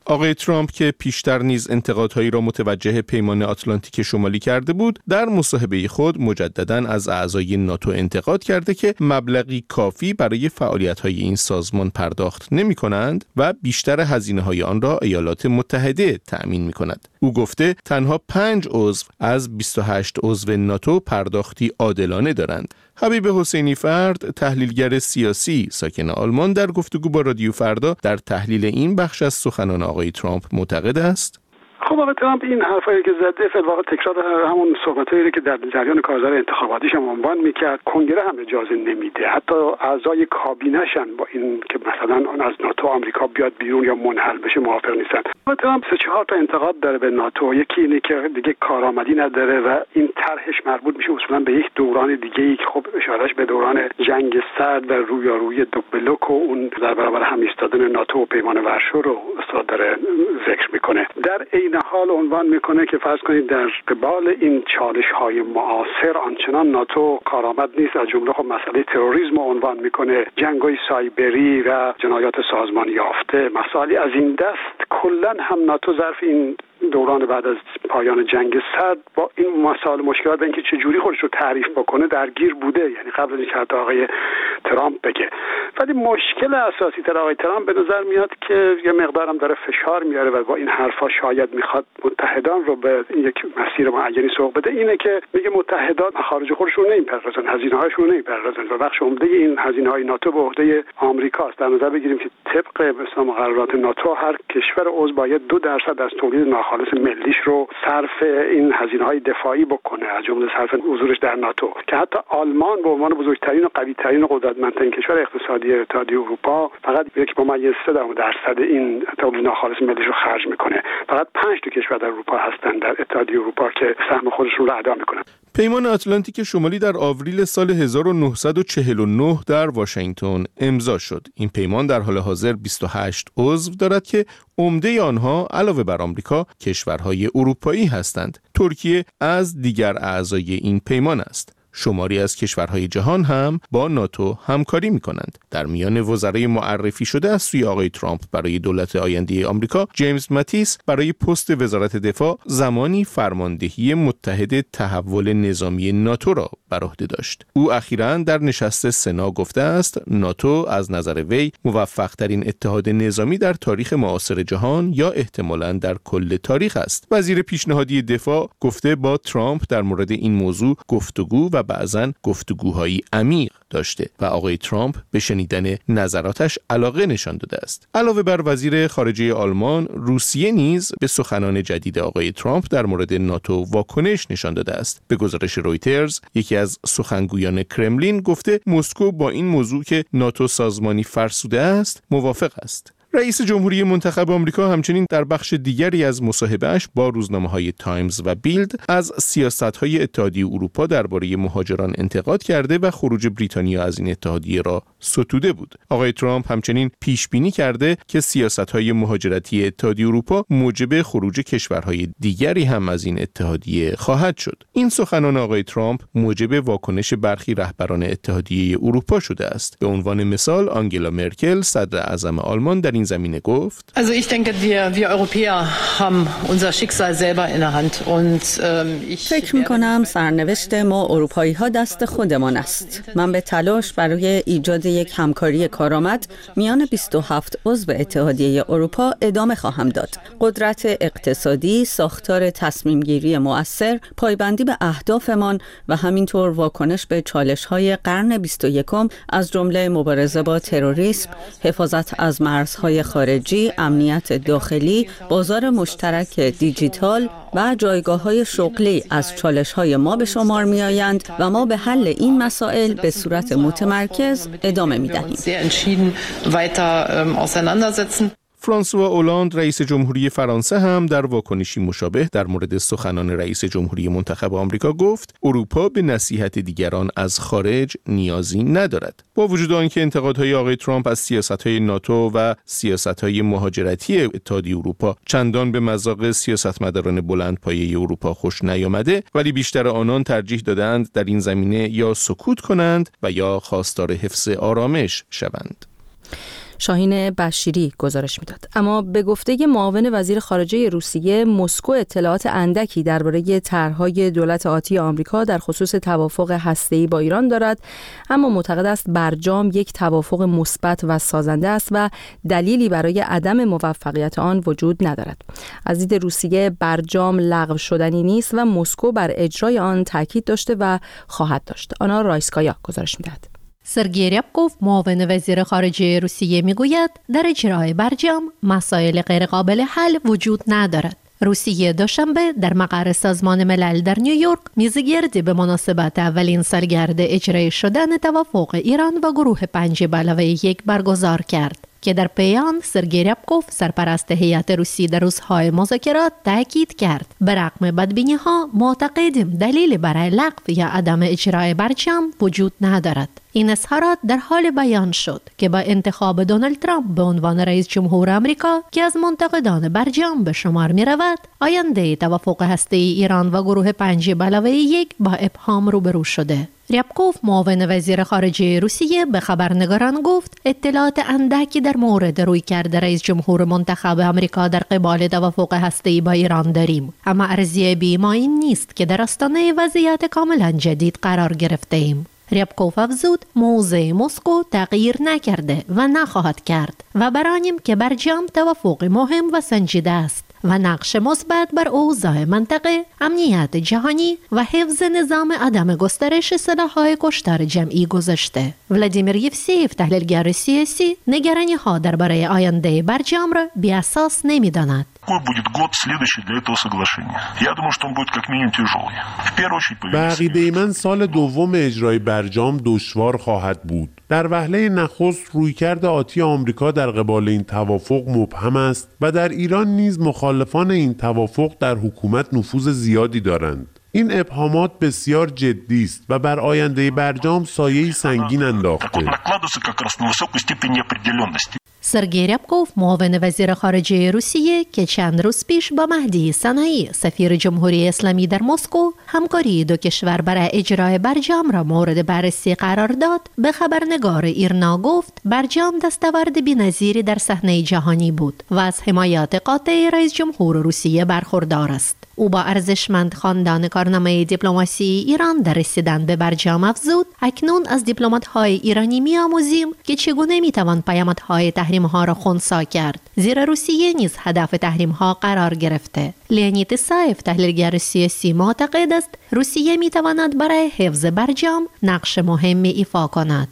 آقای ترامپ که پیشتر نیز انتقادهایی را متوجه پیمان آتلانتیک شمالی کرده بود، در مصاحبه خود مجدداً از اعضای ناتو انتقاد کرده که مبلغی کافی برای فعالیت‌های این سازمان پرداخت نمی‌کنند و بیشتر هزینه‌های آن را ایالات متحده تأمین می‌کند. او گفته تنها پنج عضو از بیست و هشت عضو ناتو پرداختی عادلانه دارند. حبیب حسینی فرد، تحلیلگر سیاسی ساکن آلمان، در گفتگو با رادیو فردا در تحلیل این بخش از سخنان آقای ترامپ معتقد است خب آقای ترامپ این حرفایی که زده فی الواقع تکرار همون صحبتایی که در جریان کارزار انتخاباتیش هم عنوان میکرد. کنگره هم اجازه نمیده، حتی اعضای کابینه‌شن با این که مثلا اون از ناتو آمریکا بیاد بیرون یا منحل بشه موافق نیستن. آقای ترامپ سه چهار تا انتقاد داره به ناتو. یکی اینه که دیگه کارآمدی نداره و این طرحش مربوط میشه اصولا به یک دوران دیگه‌ای که خب اشارهش به دوران جنگ سرد و رویارویی دو بلوک و اون در برابر هم ایستادن ناتو و پیمان ورشو رو استاد داره ذکر میکنه. در این حال عنوان میکنه که فرض کنید در قبال این چالش های معاصر آنچنان ناتو کارآمد نیست. از جمله خب مسئله تروریسم عنوان میکنه، جنگ‌های سایبری و جنایات سازمان یافته، مسائلی از این دست. کلا هم ناتو ظرف این دوران بعد از پایان جنگ سرد با این مسائل مشکلات و اینکه چه جوری خودش رو تعریف بکنه درگیر بوده، یعنی قبل از اینکه حتی آقای ترامپ بگه. ولی مشکل اساسی تر آقای ترامپ به نظر میاد که یه مقدارم داره فشار میاره و با این حرفا شاید میخواد متحدان رو به یک مسیر معینی سوق بده. اینه که میگه متحدان خارج خودشون نمیپردازن، هزینه‌هاشون نمیپردازن و بخش عمده این هزینه‌های ناتو به عهده آمریکاست. در نظر بگیریم که طبق مثلا مقررات ناتو هر کشور عضو باید دو درصد از تولید ناخالص ملیش رو صرف این هزینه‌های دفاعی بکنه، از جمله صرف حضورش در ناتو، که حتی آلمان به عنوان بزرگترین و قوی‌ترین و قدرتمندترین کشور اقتصادی اتحادیه اروپا فقط یک ممیز سه درصد این تولید ناخالص ملیش رو خرج میکنه. فقط پنج تا کشور در اروپا هستن در اتحادیه اروپا که سهم خودشون رو ادا میکنن. پیمان آتلانتیک شمالی در آوریل سال هزار و نهصد و چهل و نه در واشنگتن امضا شد. این پیمان در حال حاضر بیست و هشت عضو دارد که عمده آنها علاوه بر آمریکا کشورهای اروپایی هستند. ترکیه از دیگر اعضای این پیمان است. شماری از کشورهای جهان هم با ناتو همکاری می‌کنند. در میان وزرای معرفی شده از سوی آقای ترامپ برای دولت آینده آمریکا، جیمز ماتیس برای پست وزارت دفاع زمانی فرماندهی متحد تحول نظامی ناتو را بر عهده داشت. او اخیراً در نشست سنا گفته است ناتو از نظر وی موفق‌ترین اتحاد نظامی در تاریخ معاصر جهان یا احتمالاً در کل تاریخ است. وزیر پیشنهادی دفاع گفته با ترامپ در مورد این موضوع گفتگو و بعضاً گفتگوهایی عمیق داشته و آقای ترامپ به شنیدن نظراتش علاقه نشان داده است. علاوه بر وزیر خارجه آلمان، روسیه نیز به سخنان جدید آقای ترامپ در مورد ناتو واکنش نشان داده است. به گزارش رویترز، یکی از سخنگویان کرملین گفته مسکو با این موضوع که ناتو سازمانی فرسوده است موافق است. رئیس جمهوری منتخب آمریکا همچنین در بخش دیگری از مصاحبه‌اش با روزنامه‌های تایمز و بیلد از سیاست‌های اتحادیه اروپا درباره مهاجران انتقاد کرده و خروج بریتانیا از این اتحادیه را ستوده بود. آقای ترامپ همچنین پیش بینی کرده که سیاست‌های مهاجرتی اتحادیه اروپا موجب خروج کشورهای دیگری هم از این اتحادیه خواهد شد. این سخنان آقای ترامپ موجب واکنش برخی رهبران اتحادیه اروپا شده است. به عنوان مثال آنگلا مرکل، صدر اعظم آلمان، در این زمینه گفت: Also ich denke wir wir Europäer haben unser Schicksal selber in der Hand und ich فکر می‌کنم سرنوشت ما اروپایی ها دست خودمان است. من به تلاش برای ایجاد یک همکاری کارآمد میان بیست و هفت عضو اتحادیه اروپا ادامه خواهم داد. قدرت اقتصادی، ساختار تصمیم‌گیری مؤثر، پایبندی به اهدافمان و همینطور واکنش به چالش‌های قرن بیست و یکم از جمله مبارزه با تروریسم، حفاظت از مرزهای خارجی، امنیت داخلی، بازار مشترک دیجیتال و جایگاه‌های شغلی از چالش‌های ما به شمار می‌آیند و ما به حل این مسائل به صورت متمرکز ادامه می‌دهیم. فرانسوا اولاند رئیس جمهوری فرانسه هم در واکنشی مشابه در مورد سخنان رئیس جمهوری منتخب آمریکا گفت اروپا به نصیحت دیگران از خارج نیازی ندارد. با وجود آنکه انتقادهای آقای ترامپ از سیاست‌های ناتو و سیاست‌های مهاجرتی اتحادیه اروپا چندان به مذاق سیاستمداران بلندپایه اروپا خوش نیامده، ولی بیشتر آنان ترجیح دادند در این زمینه یا سکوت کنند و یا خواستار حفظ آرامش شوند. شاهین بشیری گزارش میداد. اما به گفته معاون وزیر خارجه روسیه، مسکو اطلاعات اندکی درباره طرح‌های دولت آتی آمریکا در خصوص توافق هسته‌ای با ایران دارد، اما معتقد است برجام یک توافق مثبت و سازنده است و دلیلی برای عدم موفقیت آن وجود ندارد. از دید روسیه برجام لغو شدنی نیست و مسکو بر اجرای آن تاکید داشته و خواهد داشت. آنا رایسکایا گزارش می‌دهد. سرگئی ریابکوف معاون وزیر خارجه روسیه میگوید در اجرای برجام مسائل غیرقابل حل وجود ندارد. روسیه دوشنبه در مقر سازمان ملل در نیویورک میزگردی به مناسبت اولین سالگرد اجرای شدن توافق ایران و گروه پنج به علاوه یک برگزار کرد که در پی آن سرگئی ریابکوف سرپرست هیئت روسی در روزهای مذاکرات تاکید کرد به رغم بدبینی‌ها معتقدیم دلیلی برای لغو یا عدم اجرای برجام وجود ندارد. این اظهارات در حال بیان شد که با انتخاب دونالد ترامپ به عنوان رئیس جمهور آمریکا که از منتقدان برجام به شمار می رود، آینده توافق هسته‌ای ایران و گروه پنج به علاوه یک با ابهام روبرو شده. ریابکوف معاون وزیر خارجه روسیه به خبرنگاران گفت اطلاعات اندکی در مورد رویکرد رئیس جمهور منتخب آمریکا در قبال توافق هسته‌ای با ایران داریم، اما ارزیابی ما این نیست که در آستانه وضعیت کاملا جدید قرار گرفته ایم. ریابکوف افزود موضع مسکو تغییر نکرده و نخواهد کرد و برانیم که برجام توافق مهم و سنجیده است و نقش مثبت بر اوضاع منطقه، امنیت جهانی و حفظ نظام عدم گسترش سلاح‌های کشتار جمعی گذاشته. ولادیمیر یفسیف تحلیلگر سیاسی نگرانی‌ها درباره آینده برجام را بی‌اساس نمی‌داند. به عقیده من سال دوم اجرای برجام دشوار خواهد بود. در وهله نخست رویکرد آتی آمریکا در قبال این توافق مبهم است و در ایران نیز مخالفان این توافق در حکومت نفوذ زیادی دارند. این ابهامات بسیار جدی است و بر آینده برجام سایه‌ای سنگین انداخته. سرگئی ریابکوف معاون وزیر خارجه روسیه که چند روز پیش با مهدی سنایی سفیر جمهوری اسلامی در مسکو همکاری دو کشور برای اجرای برجام را مورد بررسی قرار داد، به خبرنگار ایرنا گفت برجام دستاورد بی‌نظیری در صحنه جهانی بود و از حمایت قاطع رئیس جمهور روسیه برخوردار است. او با ارزشمند خواندن کارنامه دیپلماسی ایران در رسیدن به برجام افزود اکنون از دیپلمات‌های ایرانی می‌آموزیم که چگونه می‌توان پیامدهای تحریم‌ها را خنثی کرد، زیرا روسیه نیز هدف تحریم‌ها قرار گرفته. لئونید سایف تحلیلگر سیاسی معتقد است روسیه می‌تواند برای حفظ برجام نقش مهمی ایفا کند.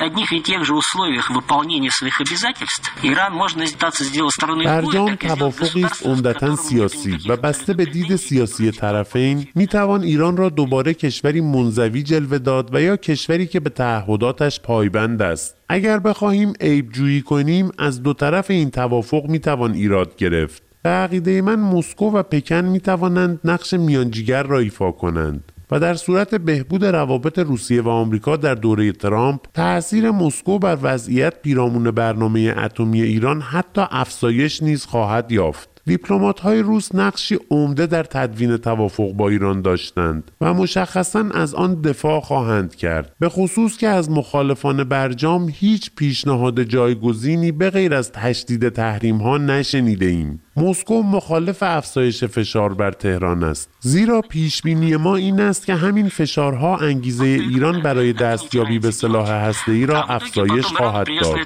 برجام توافقی است عمدتاً سیاسی و بسته به دید سیاسی طرفین میتوان ایران را دوباره کشوری منزوی جلوه داد و یا کشوری که به تعهداتش پایبند است. اگر بخواهیم عیب جویی کنیم از دو طرف این توافق میتوان ایراد گرفت. به عقیده من مسکو و پکن میتوانند نقش میانجیگر را ایفا کنند و در صورت بهبود روابط روسیه و آمریکا در دوره ترامپ تأثیر مسکو بر وضعیت پیرامون برنامه اتمی ایران حتی افزایش نیز خواهد یافت. دیپلمات‌های روس نقشی عمده در تدوین توافق با ایران داشتند و مشخصاً از آن دفاع خواهند کرد، به خصوص که از مخالفان برجام هیچ پیشنهاد جایگزینی به غیر از تشدید تحریم‌ها نشنیده ایم. مسکو مخالف افزایش فشار بر تهران است، زیرا پیشبینی ما این است که همین فشارها انگیزه ایران برای دستیابی به سلاح هسته‌ای را افزایش خواهد داد.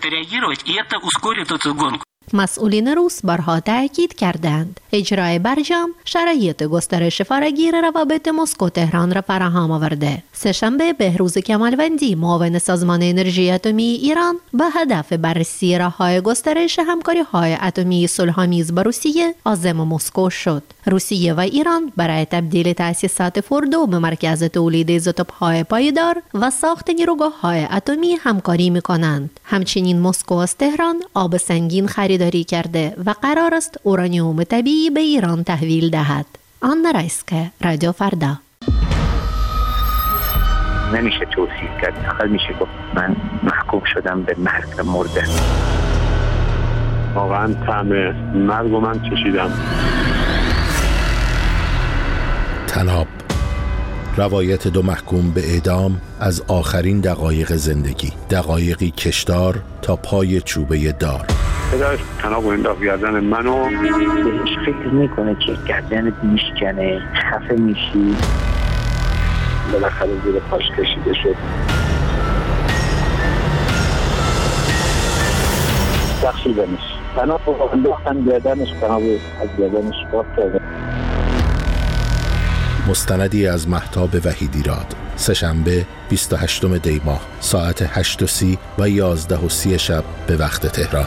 مسئولین روس بارها تاکید کردند اجرای برجام شرایط گسترش فراگیر روابط مسکو تهران را فراهم آورده. سه‌شنبه بهروز کمالوندی معاون سازمان انرژی اتمی ایران به هدف بررسی راه‌های گسترش همکاری‌های اتمی صلح‌آمیز با روسیه عازم مسکو شد. روسیه و ایران برای تبدیل تأسیسات فوردو به مرکز تولید ایزوتوپ‌های پایدار و ساخت نیروگاه‌های اتمی همکاری می‌کنند. همچنین مسکو از تهران آب سنگین خریداری کرده و قرار است اورانیوم طبیعی به ایران تحویل دهد. آنا رایسکایا، رادیو فردا. نمیشه توصیف کرد، فقط میشه گفت من محکوم شدم به مرگ مرده. واقعا طعم مرگ و من چشیدم. طناب روایت دو محکوم به اعدام از آخرین دقایق زندگی، دقایقی کشدار تا پای چوبه دار. پدرش تناب و انداخت گردن منو. بهش فکر میکنه که گردنت میشکنه، خفه میشی. بالاخره زیر پاش کشیده شد. بخشیدنش. تناب و انداختن گردنش، تناب از گردنش باز کرده. مستندی از مهتاب وحیدی راد، سه‌شنبه بیست و هشتم دی ماه ساعت هشت و سی و یازده و سی شب به وقت تهران.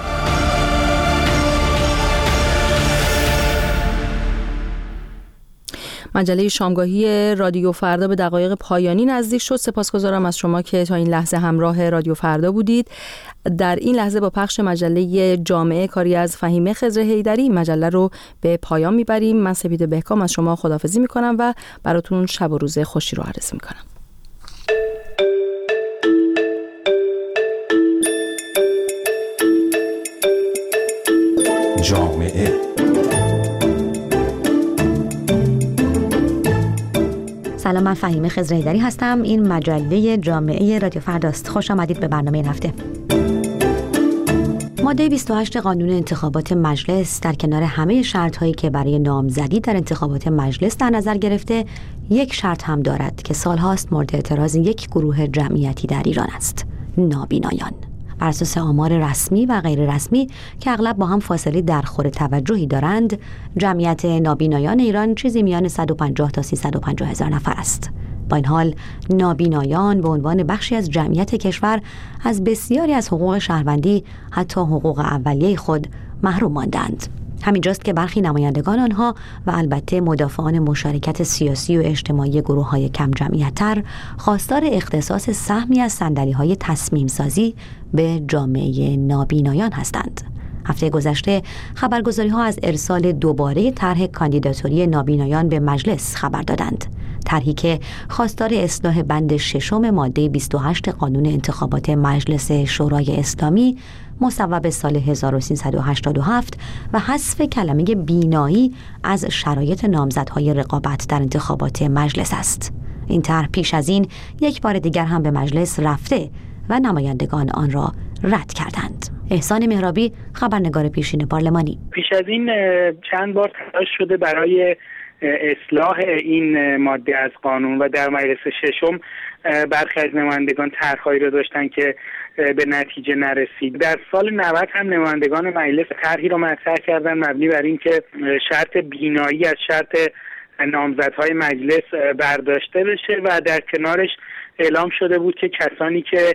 مجله شامگاهی رادیو فردا به دقایق پایانی نزدیک شد. سپاسگزارم از شما که تا این لحظه همراه رادیو فردا بودید. در این لحظه با پخش مجله جامعه کاری از فهیمه خضر حیدری مجله رو به پایان میبریم. من سپید بهکام از شما خداحافظی میکنم و براتون شب و روز خوشی رو آرزو میکنم. جامعه سلام، من فهیمه خضر حیدری هستم. این مجله جامعه رادیو فرداست. خوش آمدید به برنامه این هفته. ماده بیست و هشت قانون انتخابات مجلس در کنار همه شرط‌هایی که برای نامزدی در انتخابات مجلس در نظر گرفته، یک شرط هم دارد که سالهاست مورد اعتراض یک گروه جمعیتی در ایران است: نابینایان. بر اساس آمار رسمی و غیر رسمی که اغلب با هم فاصله درخور توجهی دارند، جمعیت نابینایان ایران چیزی میان صد و پنجاه تا سیصد و پنجاه هزار نفر است. با این حال نابینایان به عنوان بخشی از جمعیت کشور از بسیاری از حقوق شهروندی، حتی حقوق اولیه خود، محروم ماندند. همینجاست که برخی نمایندگان آنها و البته مدافعان مشارکت سیاسی و اجتماعی گروه‌های کم جمعیت‌تر خواستار اختصاص سهمی از صندلی‌های تصمیم سازی به جامعه نابینایان هستند. هفته گذشته خبرگزاری‌ها از ارسال دوباره طرح کاندیداتوری نابینایان به مجلس خبر دادند. طرحی که خواستار اصلاح بند ششم ماده بیست و هشت قانون انتخابات مجلس شورای اسلامی مصوب سال هزار و سیصد و هشتاد و هفت و حذف کلمه بینایی از شرایط نامزدهای رقابت در انتخابات مجلس است. این طرح پیش از این یک بار دیگر هم به مجلس رفته و نمایندگان آن را رد کردند. احسان مهرابی، خبرنگار پیشین پارلمانی: پیش از این چند بار تلاش شده برای اصلاح این ماده از قانون و در مجلس ششم برخی از نمایندگان طرح‌هایی را داشتن که به نتیجه نرسید. در سال نود هم نمایندگان مجلس طرحی را مطرح کردن مبنی بر این که شرط بینایی از شرط نامزدهای مجلس برداشته بشه و در کنارش اعلام شده بود که کسانی که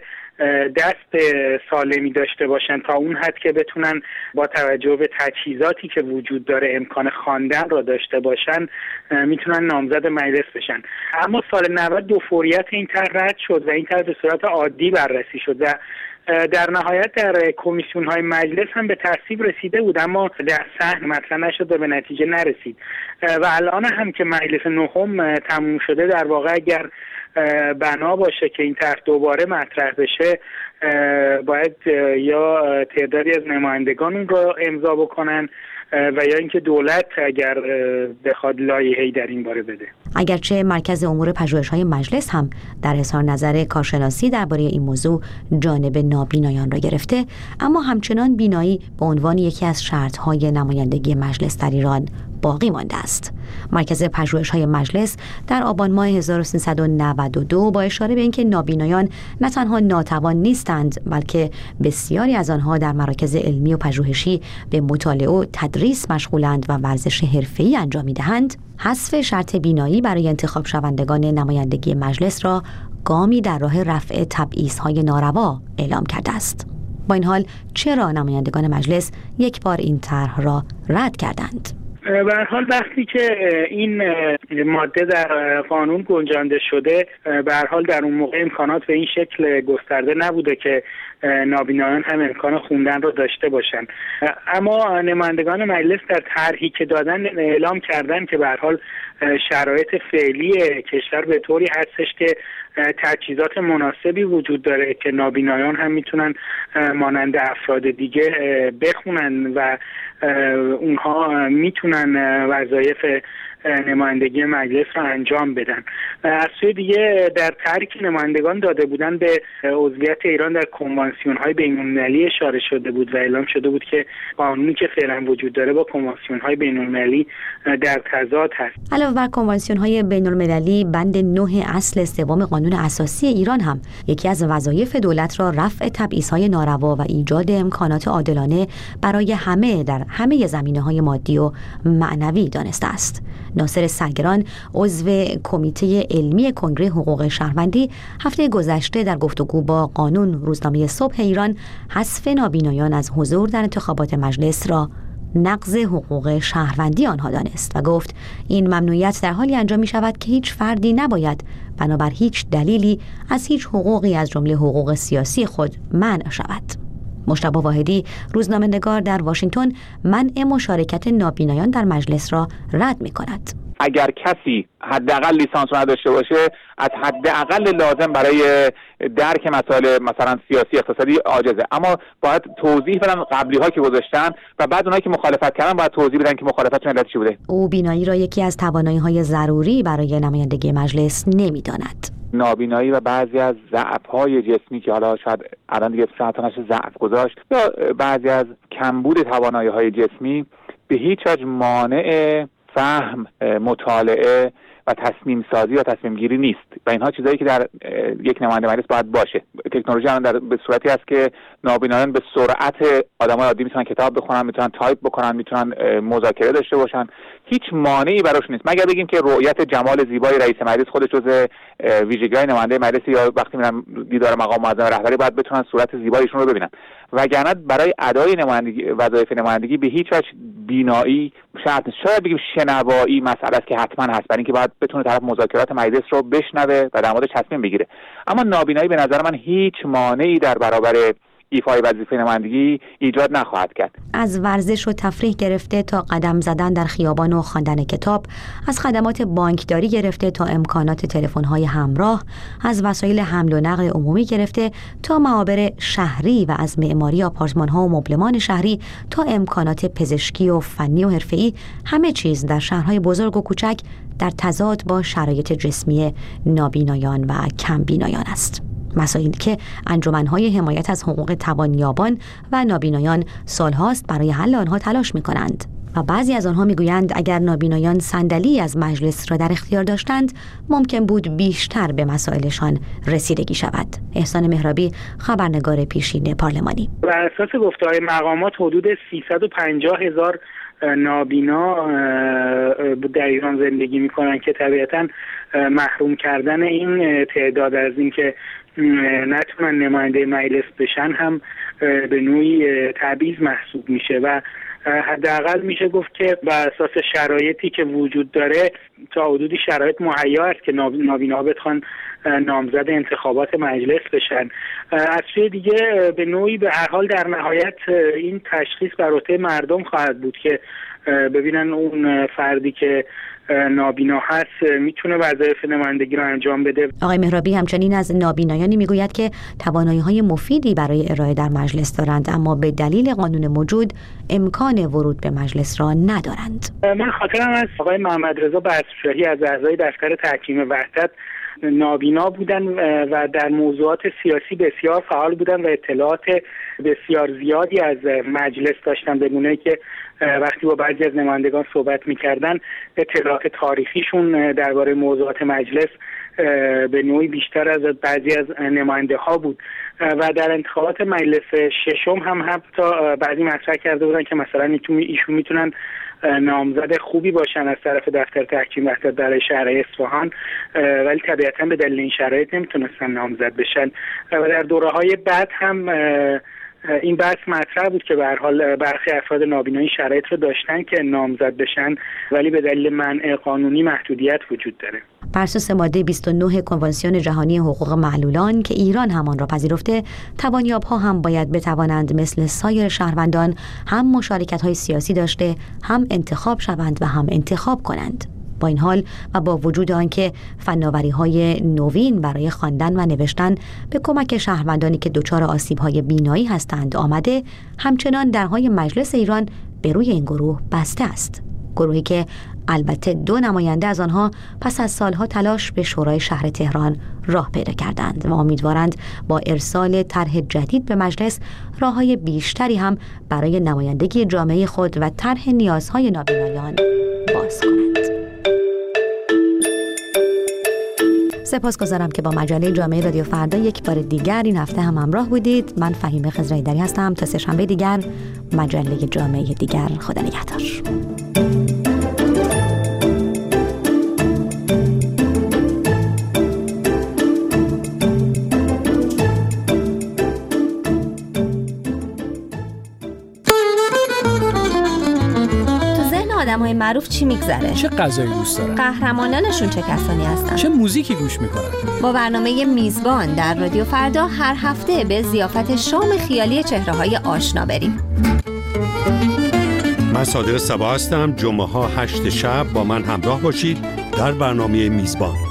دست سالمی داشته باشن تا اون حد که بتونن با توجه به تجهیزاتی که وجود داره امکان خواندن را داشته باشن میتونن نامزد مجلس بشن. اما سال نود دو فوریت این طرح رد شد و این طرح به صورت عادی بررسی شد و در نهایت در کمیسیون های مجلس هم به تصویب رسیده بود، اما در صحن مطرح نشد و به نتیجه نرسید. و الان هم که مجلس نهم تموم شده، در واقع اگر بنا باشه که این طرح دوباره مطرح بشه، باید یا تعدادی از نمایندگان اون رو امضا بکنن و یا اینکه دولت اگر بخواد لایحه‌ای در این باره بده. اگرچه مرکز امور پژوهش‌های مجلس هم در اظهار نظر کارشناسی درباره این موضوع جانب نابینایان را گرفته، اما همچنان بینایی به عنوان یکی از شرط‌های نمایندگی مجلس در ایران باقی مانده است. مرکز پژوهش‌های مجلس در آبان ماه هزار و سیصد و نود و دو با اشاره به اینکه نابینایان نه تنها ناتوان نیستند، بلکه بسیاری از آنها در مراکز علمی و پژوهشی به مطالعه و تدریس مشغولند و ورزش حرفه‌ای انجام می‌دهند، حذف شرط بینایی برای انتخاب شوندگان نمایندگی مجلس را گامی در راه رفع تبعیض‌های ناروا اعلام کرده است. با این حال چرا نمایندگان مجلس یک بار این طرح را رد کردند؟ به هر حال وقتی که این ماده در قانون گنجانده شده، به هر حال در اون موقع امکانات به این شکل گسترده نبوده که نابینایان هم امکان خوندن رو داشته باشن. اما نمایندگان مجلس در طرحی که دادن اعلام کردن که به هر حال شرایط فعلی کشور به طوری هستش که تجهیزات مناسبی وجود داره که نابینایان هم میتونن مانند افراد دیگه بخونن و اونها میتونن وظایف نمایندگی مجلس رو انجام بدن. از سوی دیگه در طرحی که نمایندگان داده بودن به عضویت ایران در کنوانسیون‌های بین‌المللی اشاره شده بود و اعلام شده بود که قانونی که فعلا وجود داره با کنوانسیون‌های بین‌المللی در تضاد هست. علاوه بر کنوانسیون‌های بین‌المللی، بند نه اصل سوم قانون اساسی ایران هم یکی از وظایف دولت را رفع تبعیض‌های ناروا و ایجاد امکانات عادلانه برای همه در همه زمینه‌های مادی و معنوی دانسته است. ناصر سرگران، عضو کمیته علمی کنگره حقوق شهروندی، هفته گذشته در گفتگو با قانون روزنامه صبح ایران حذف نابینایان از حضور در انتخابات مجلس را نقض حقوق شهروندی آنها دانست و گفت این ممنوعیت در حالی انجام می شود که هیچ فردی نباید بنابر هیچ دلیلی از هیچ حقوقی از جمله حقوق سیاسی خود منع شود. مجتبی واحدی، روزنامه‌نگار در واشنگتن، منع مشارکت نابینایان در مجلس را رد می کند. اگر کسی حداقل لیسانس رو نداشته باشه، از حداقل لازم برای درک مسائل مثلا سیاسی اقتصادی عاجزه، اما باید توضیح بدن قبلی ها که گذاشتن و بعد اونایی که مخالفت کردن باید توضیح بدن که مخالفتشون علت چی بوده. او بینایی را یکی از توانایی‌های ضروری برای نمایندگی مجلس نمی‌داند. نابینایی و بعضی از ضعف‌های جسمی که حالا شاید الان دیگه شاید نشه ضعف گذاشت، یا بعضی از کمبود توانایی‌های جسمی به هیچ وجه مانع فهم، مطالعه و تصمیم سازی و تصمیم گیری نیست و اینها چیزایی که در یک نماینده مجلس باید باشه. تکنولوژی الان در به صورتی است که نابینایان به سرعت آدمای عادی میتونن کتاب بخونن، میتونن تایپ بکنن، میتونن مذاکره داشته باشن. هیچ مانعی براش نیست، مگر بگیم که رؤیت جمال زیبای رئیس مجلس خودش جزء ویژگی‌های نماینده مجلس یا وقتی میرن دیدار مقام معظم رهبری باید بتونن صورت زیبایشون رو ببینن. وگرنه برای ادای نمایندگی وظایف نمایندگی به هیچ وجه بینایی شرط نیست. شاید بگیم شنوایی مسئله است که حتما هست، برای اینکه باید بتونه طرف مذاکرات مجلس رو بشنوه و در موردش تصمیم بگیره. اما نابینایی به نظر من هیچ مانعی در برابر ایفای وظیفه نمایندگی ایجاد نخواهد کرد. از ورزش و تفریح گرفته تا قدم زدن در خیابان و خواندن کتاب، از خدمات بانکداری گرفته تا امکانات تلفن‌های همراه، از وسایل حمل و نقل عمومی گرفته تا معابر شهری و از معماری آپارتمان‌ها و مبلمان شهری تا امکانات پزشکی و فنی و حرفه‌ای، همه چیز در شهرهای بزرگ و کوچک در تضاد با شرایط جسمی نابینایان و کمبینایان است. مسائلی که انجمن‌های حمایت از حقوق توانیابان و نابینایان سالهاست برای حل آنها تلاش می‌کنند و بعضی از آنها می‌گویند اگر نابینایان صندلی از مجلس را در اختیار داشتند ممکن بود بیشتر به مسائلشان رسیدگی شود. احسان مهرابی، خبرنگار پیشین پارلمانی. بر اساس گفته‌های مقامات حدود سیصد و پنجاه هزار نابینا در ایران زندگی می‌کنند که طبیعتاً محروم کردن این تعداد از این که نتونن نماینده مجلس بشن هم به نوعی تبعیض محسوب میشه و حداقل میشه گفت که بر اساس شرایطی که وجود داره تا حدودی شرایط مهیا است که نابینا بتوان نامزد انتخابات مجلس بشن. از سوی دیگه به نوعی به هر حال در نهایت این تشخیص بر عهده مردم خواهد بود که ببینن اون فردی که نابینا هست میتونه وظایف نمایندگی رو انجام بده. آقای مهرابی همچنین از نابینایانی میگوید که توانایی‌های مفیدی برای ارائه در مجلس دارند اما به دلیل قانون موجود امکان ورود به مجلس را ندارند. من خاطرم از آقای محمد رضا بسطشاهی از اعضای دفتر تحکیم وحدت نابینا بودن و در موضوعات سیاسی بسیار فعال بودن و اطلاعات بسیار زیادی از مجلس داشتن، به گونه‌ای که وقتی با بعضی از نمایندگان صحبت می‌کردن اطلاعات تاریخیشون درباره موضوعات مجلس به نوعی بیشتر از بعضی از نماینده ها بود و در انتخابات مجلس ششم هم حتی بعضی مطرح کرده بودن که مثلا ایشون میتونن نامزد خوبی باشن از طرف دفتر تحکیم وحدت برای شهر اصفهان، ولی طبیعتا به دلیل این شرایط نمیتونستن نامزد بشن و در دوره‌های بعد هم این بحث مطرح بود که به هر حال برخی افراد نابینایی شرایط رو داشتن که نامزد بشن ولی به دلیل منع قانونی محدودیت وجود داره. بر اساس ماده بیست و نه کنوانسیون جهانی حقوق معلولان که ایران همان را پذیرفته، توانیاب‌ها هم باید بتوانند مثل سایر شهروندان هم مشارکت‌های سیاسی داشته، هم انتخاب شوند و هم انتخاب کنند. با این حال و با وجود آنکه فناوری‌های نوین برای خواندن و نوشتن به کمک شهروندانی که دچار آسیب‌های بینایی هستند آمده، همچنان درهای مجلس ایران به روی این گروه بسته است. گروهی که البته دو نماینده از آنها پس از سالها تلاش به شورای شهر تهران راه پیدا کردند و امیدوارند با ارسال طرح جدید به مجلس راههای بیشتری هم برای نمایندگی جامعه خود و طرح نیازهای نابینایان باز کنند. سپاسگزارم که با مجله جامعه رادیو فردا یک بار دیگر این هفته هم همراه بودید. من فهیمه خضرایی‌دری هستم. تا سه شنبه دیگر مجله جامعه دیگر. خدا نگهدار. آدم‌های معروف چی میگذره؟ چه غذایی دوست دارن؟ قهرمانانشون چه کسانی هستن؟ چه موزیکی گوش میکنن؟ با برنامه میزبان در رادیو فردا هر هفته به ضیافت شام خیالی چهره‌های آشنا بریم. من صادق صبا هستم. جمعه ها هشت شب با من همراه باشید در برنامه میزبان.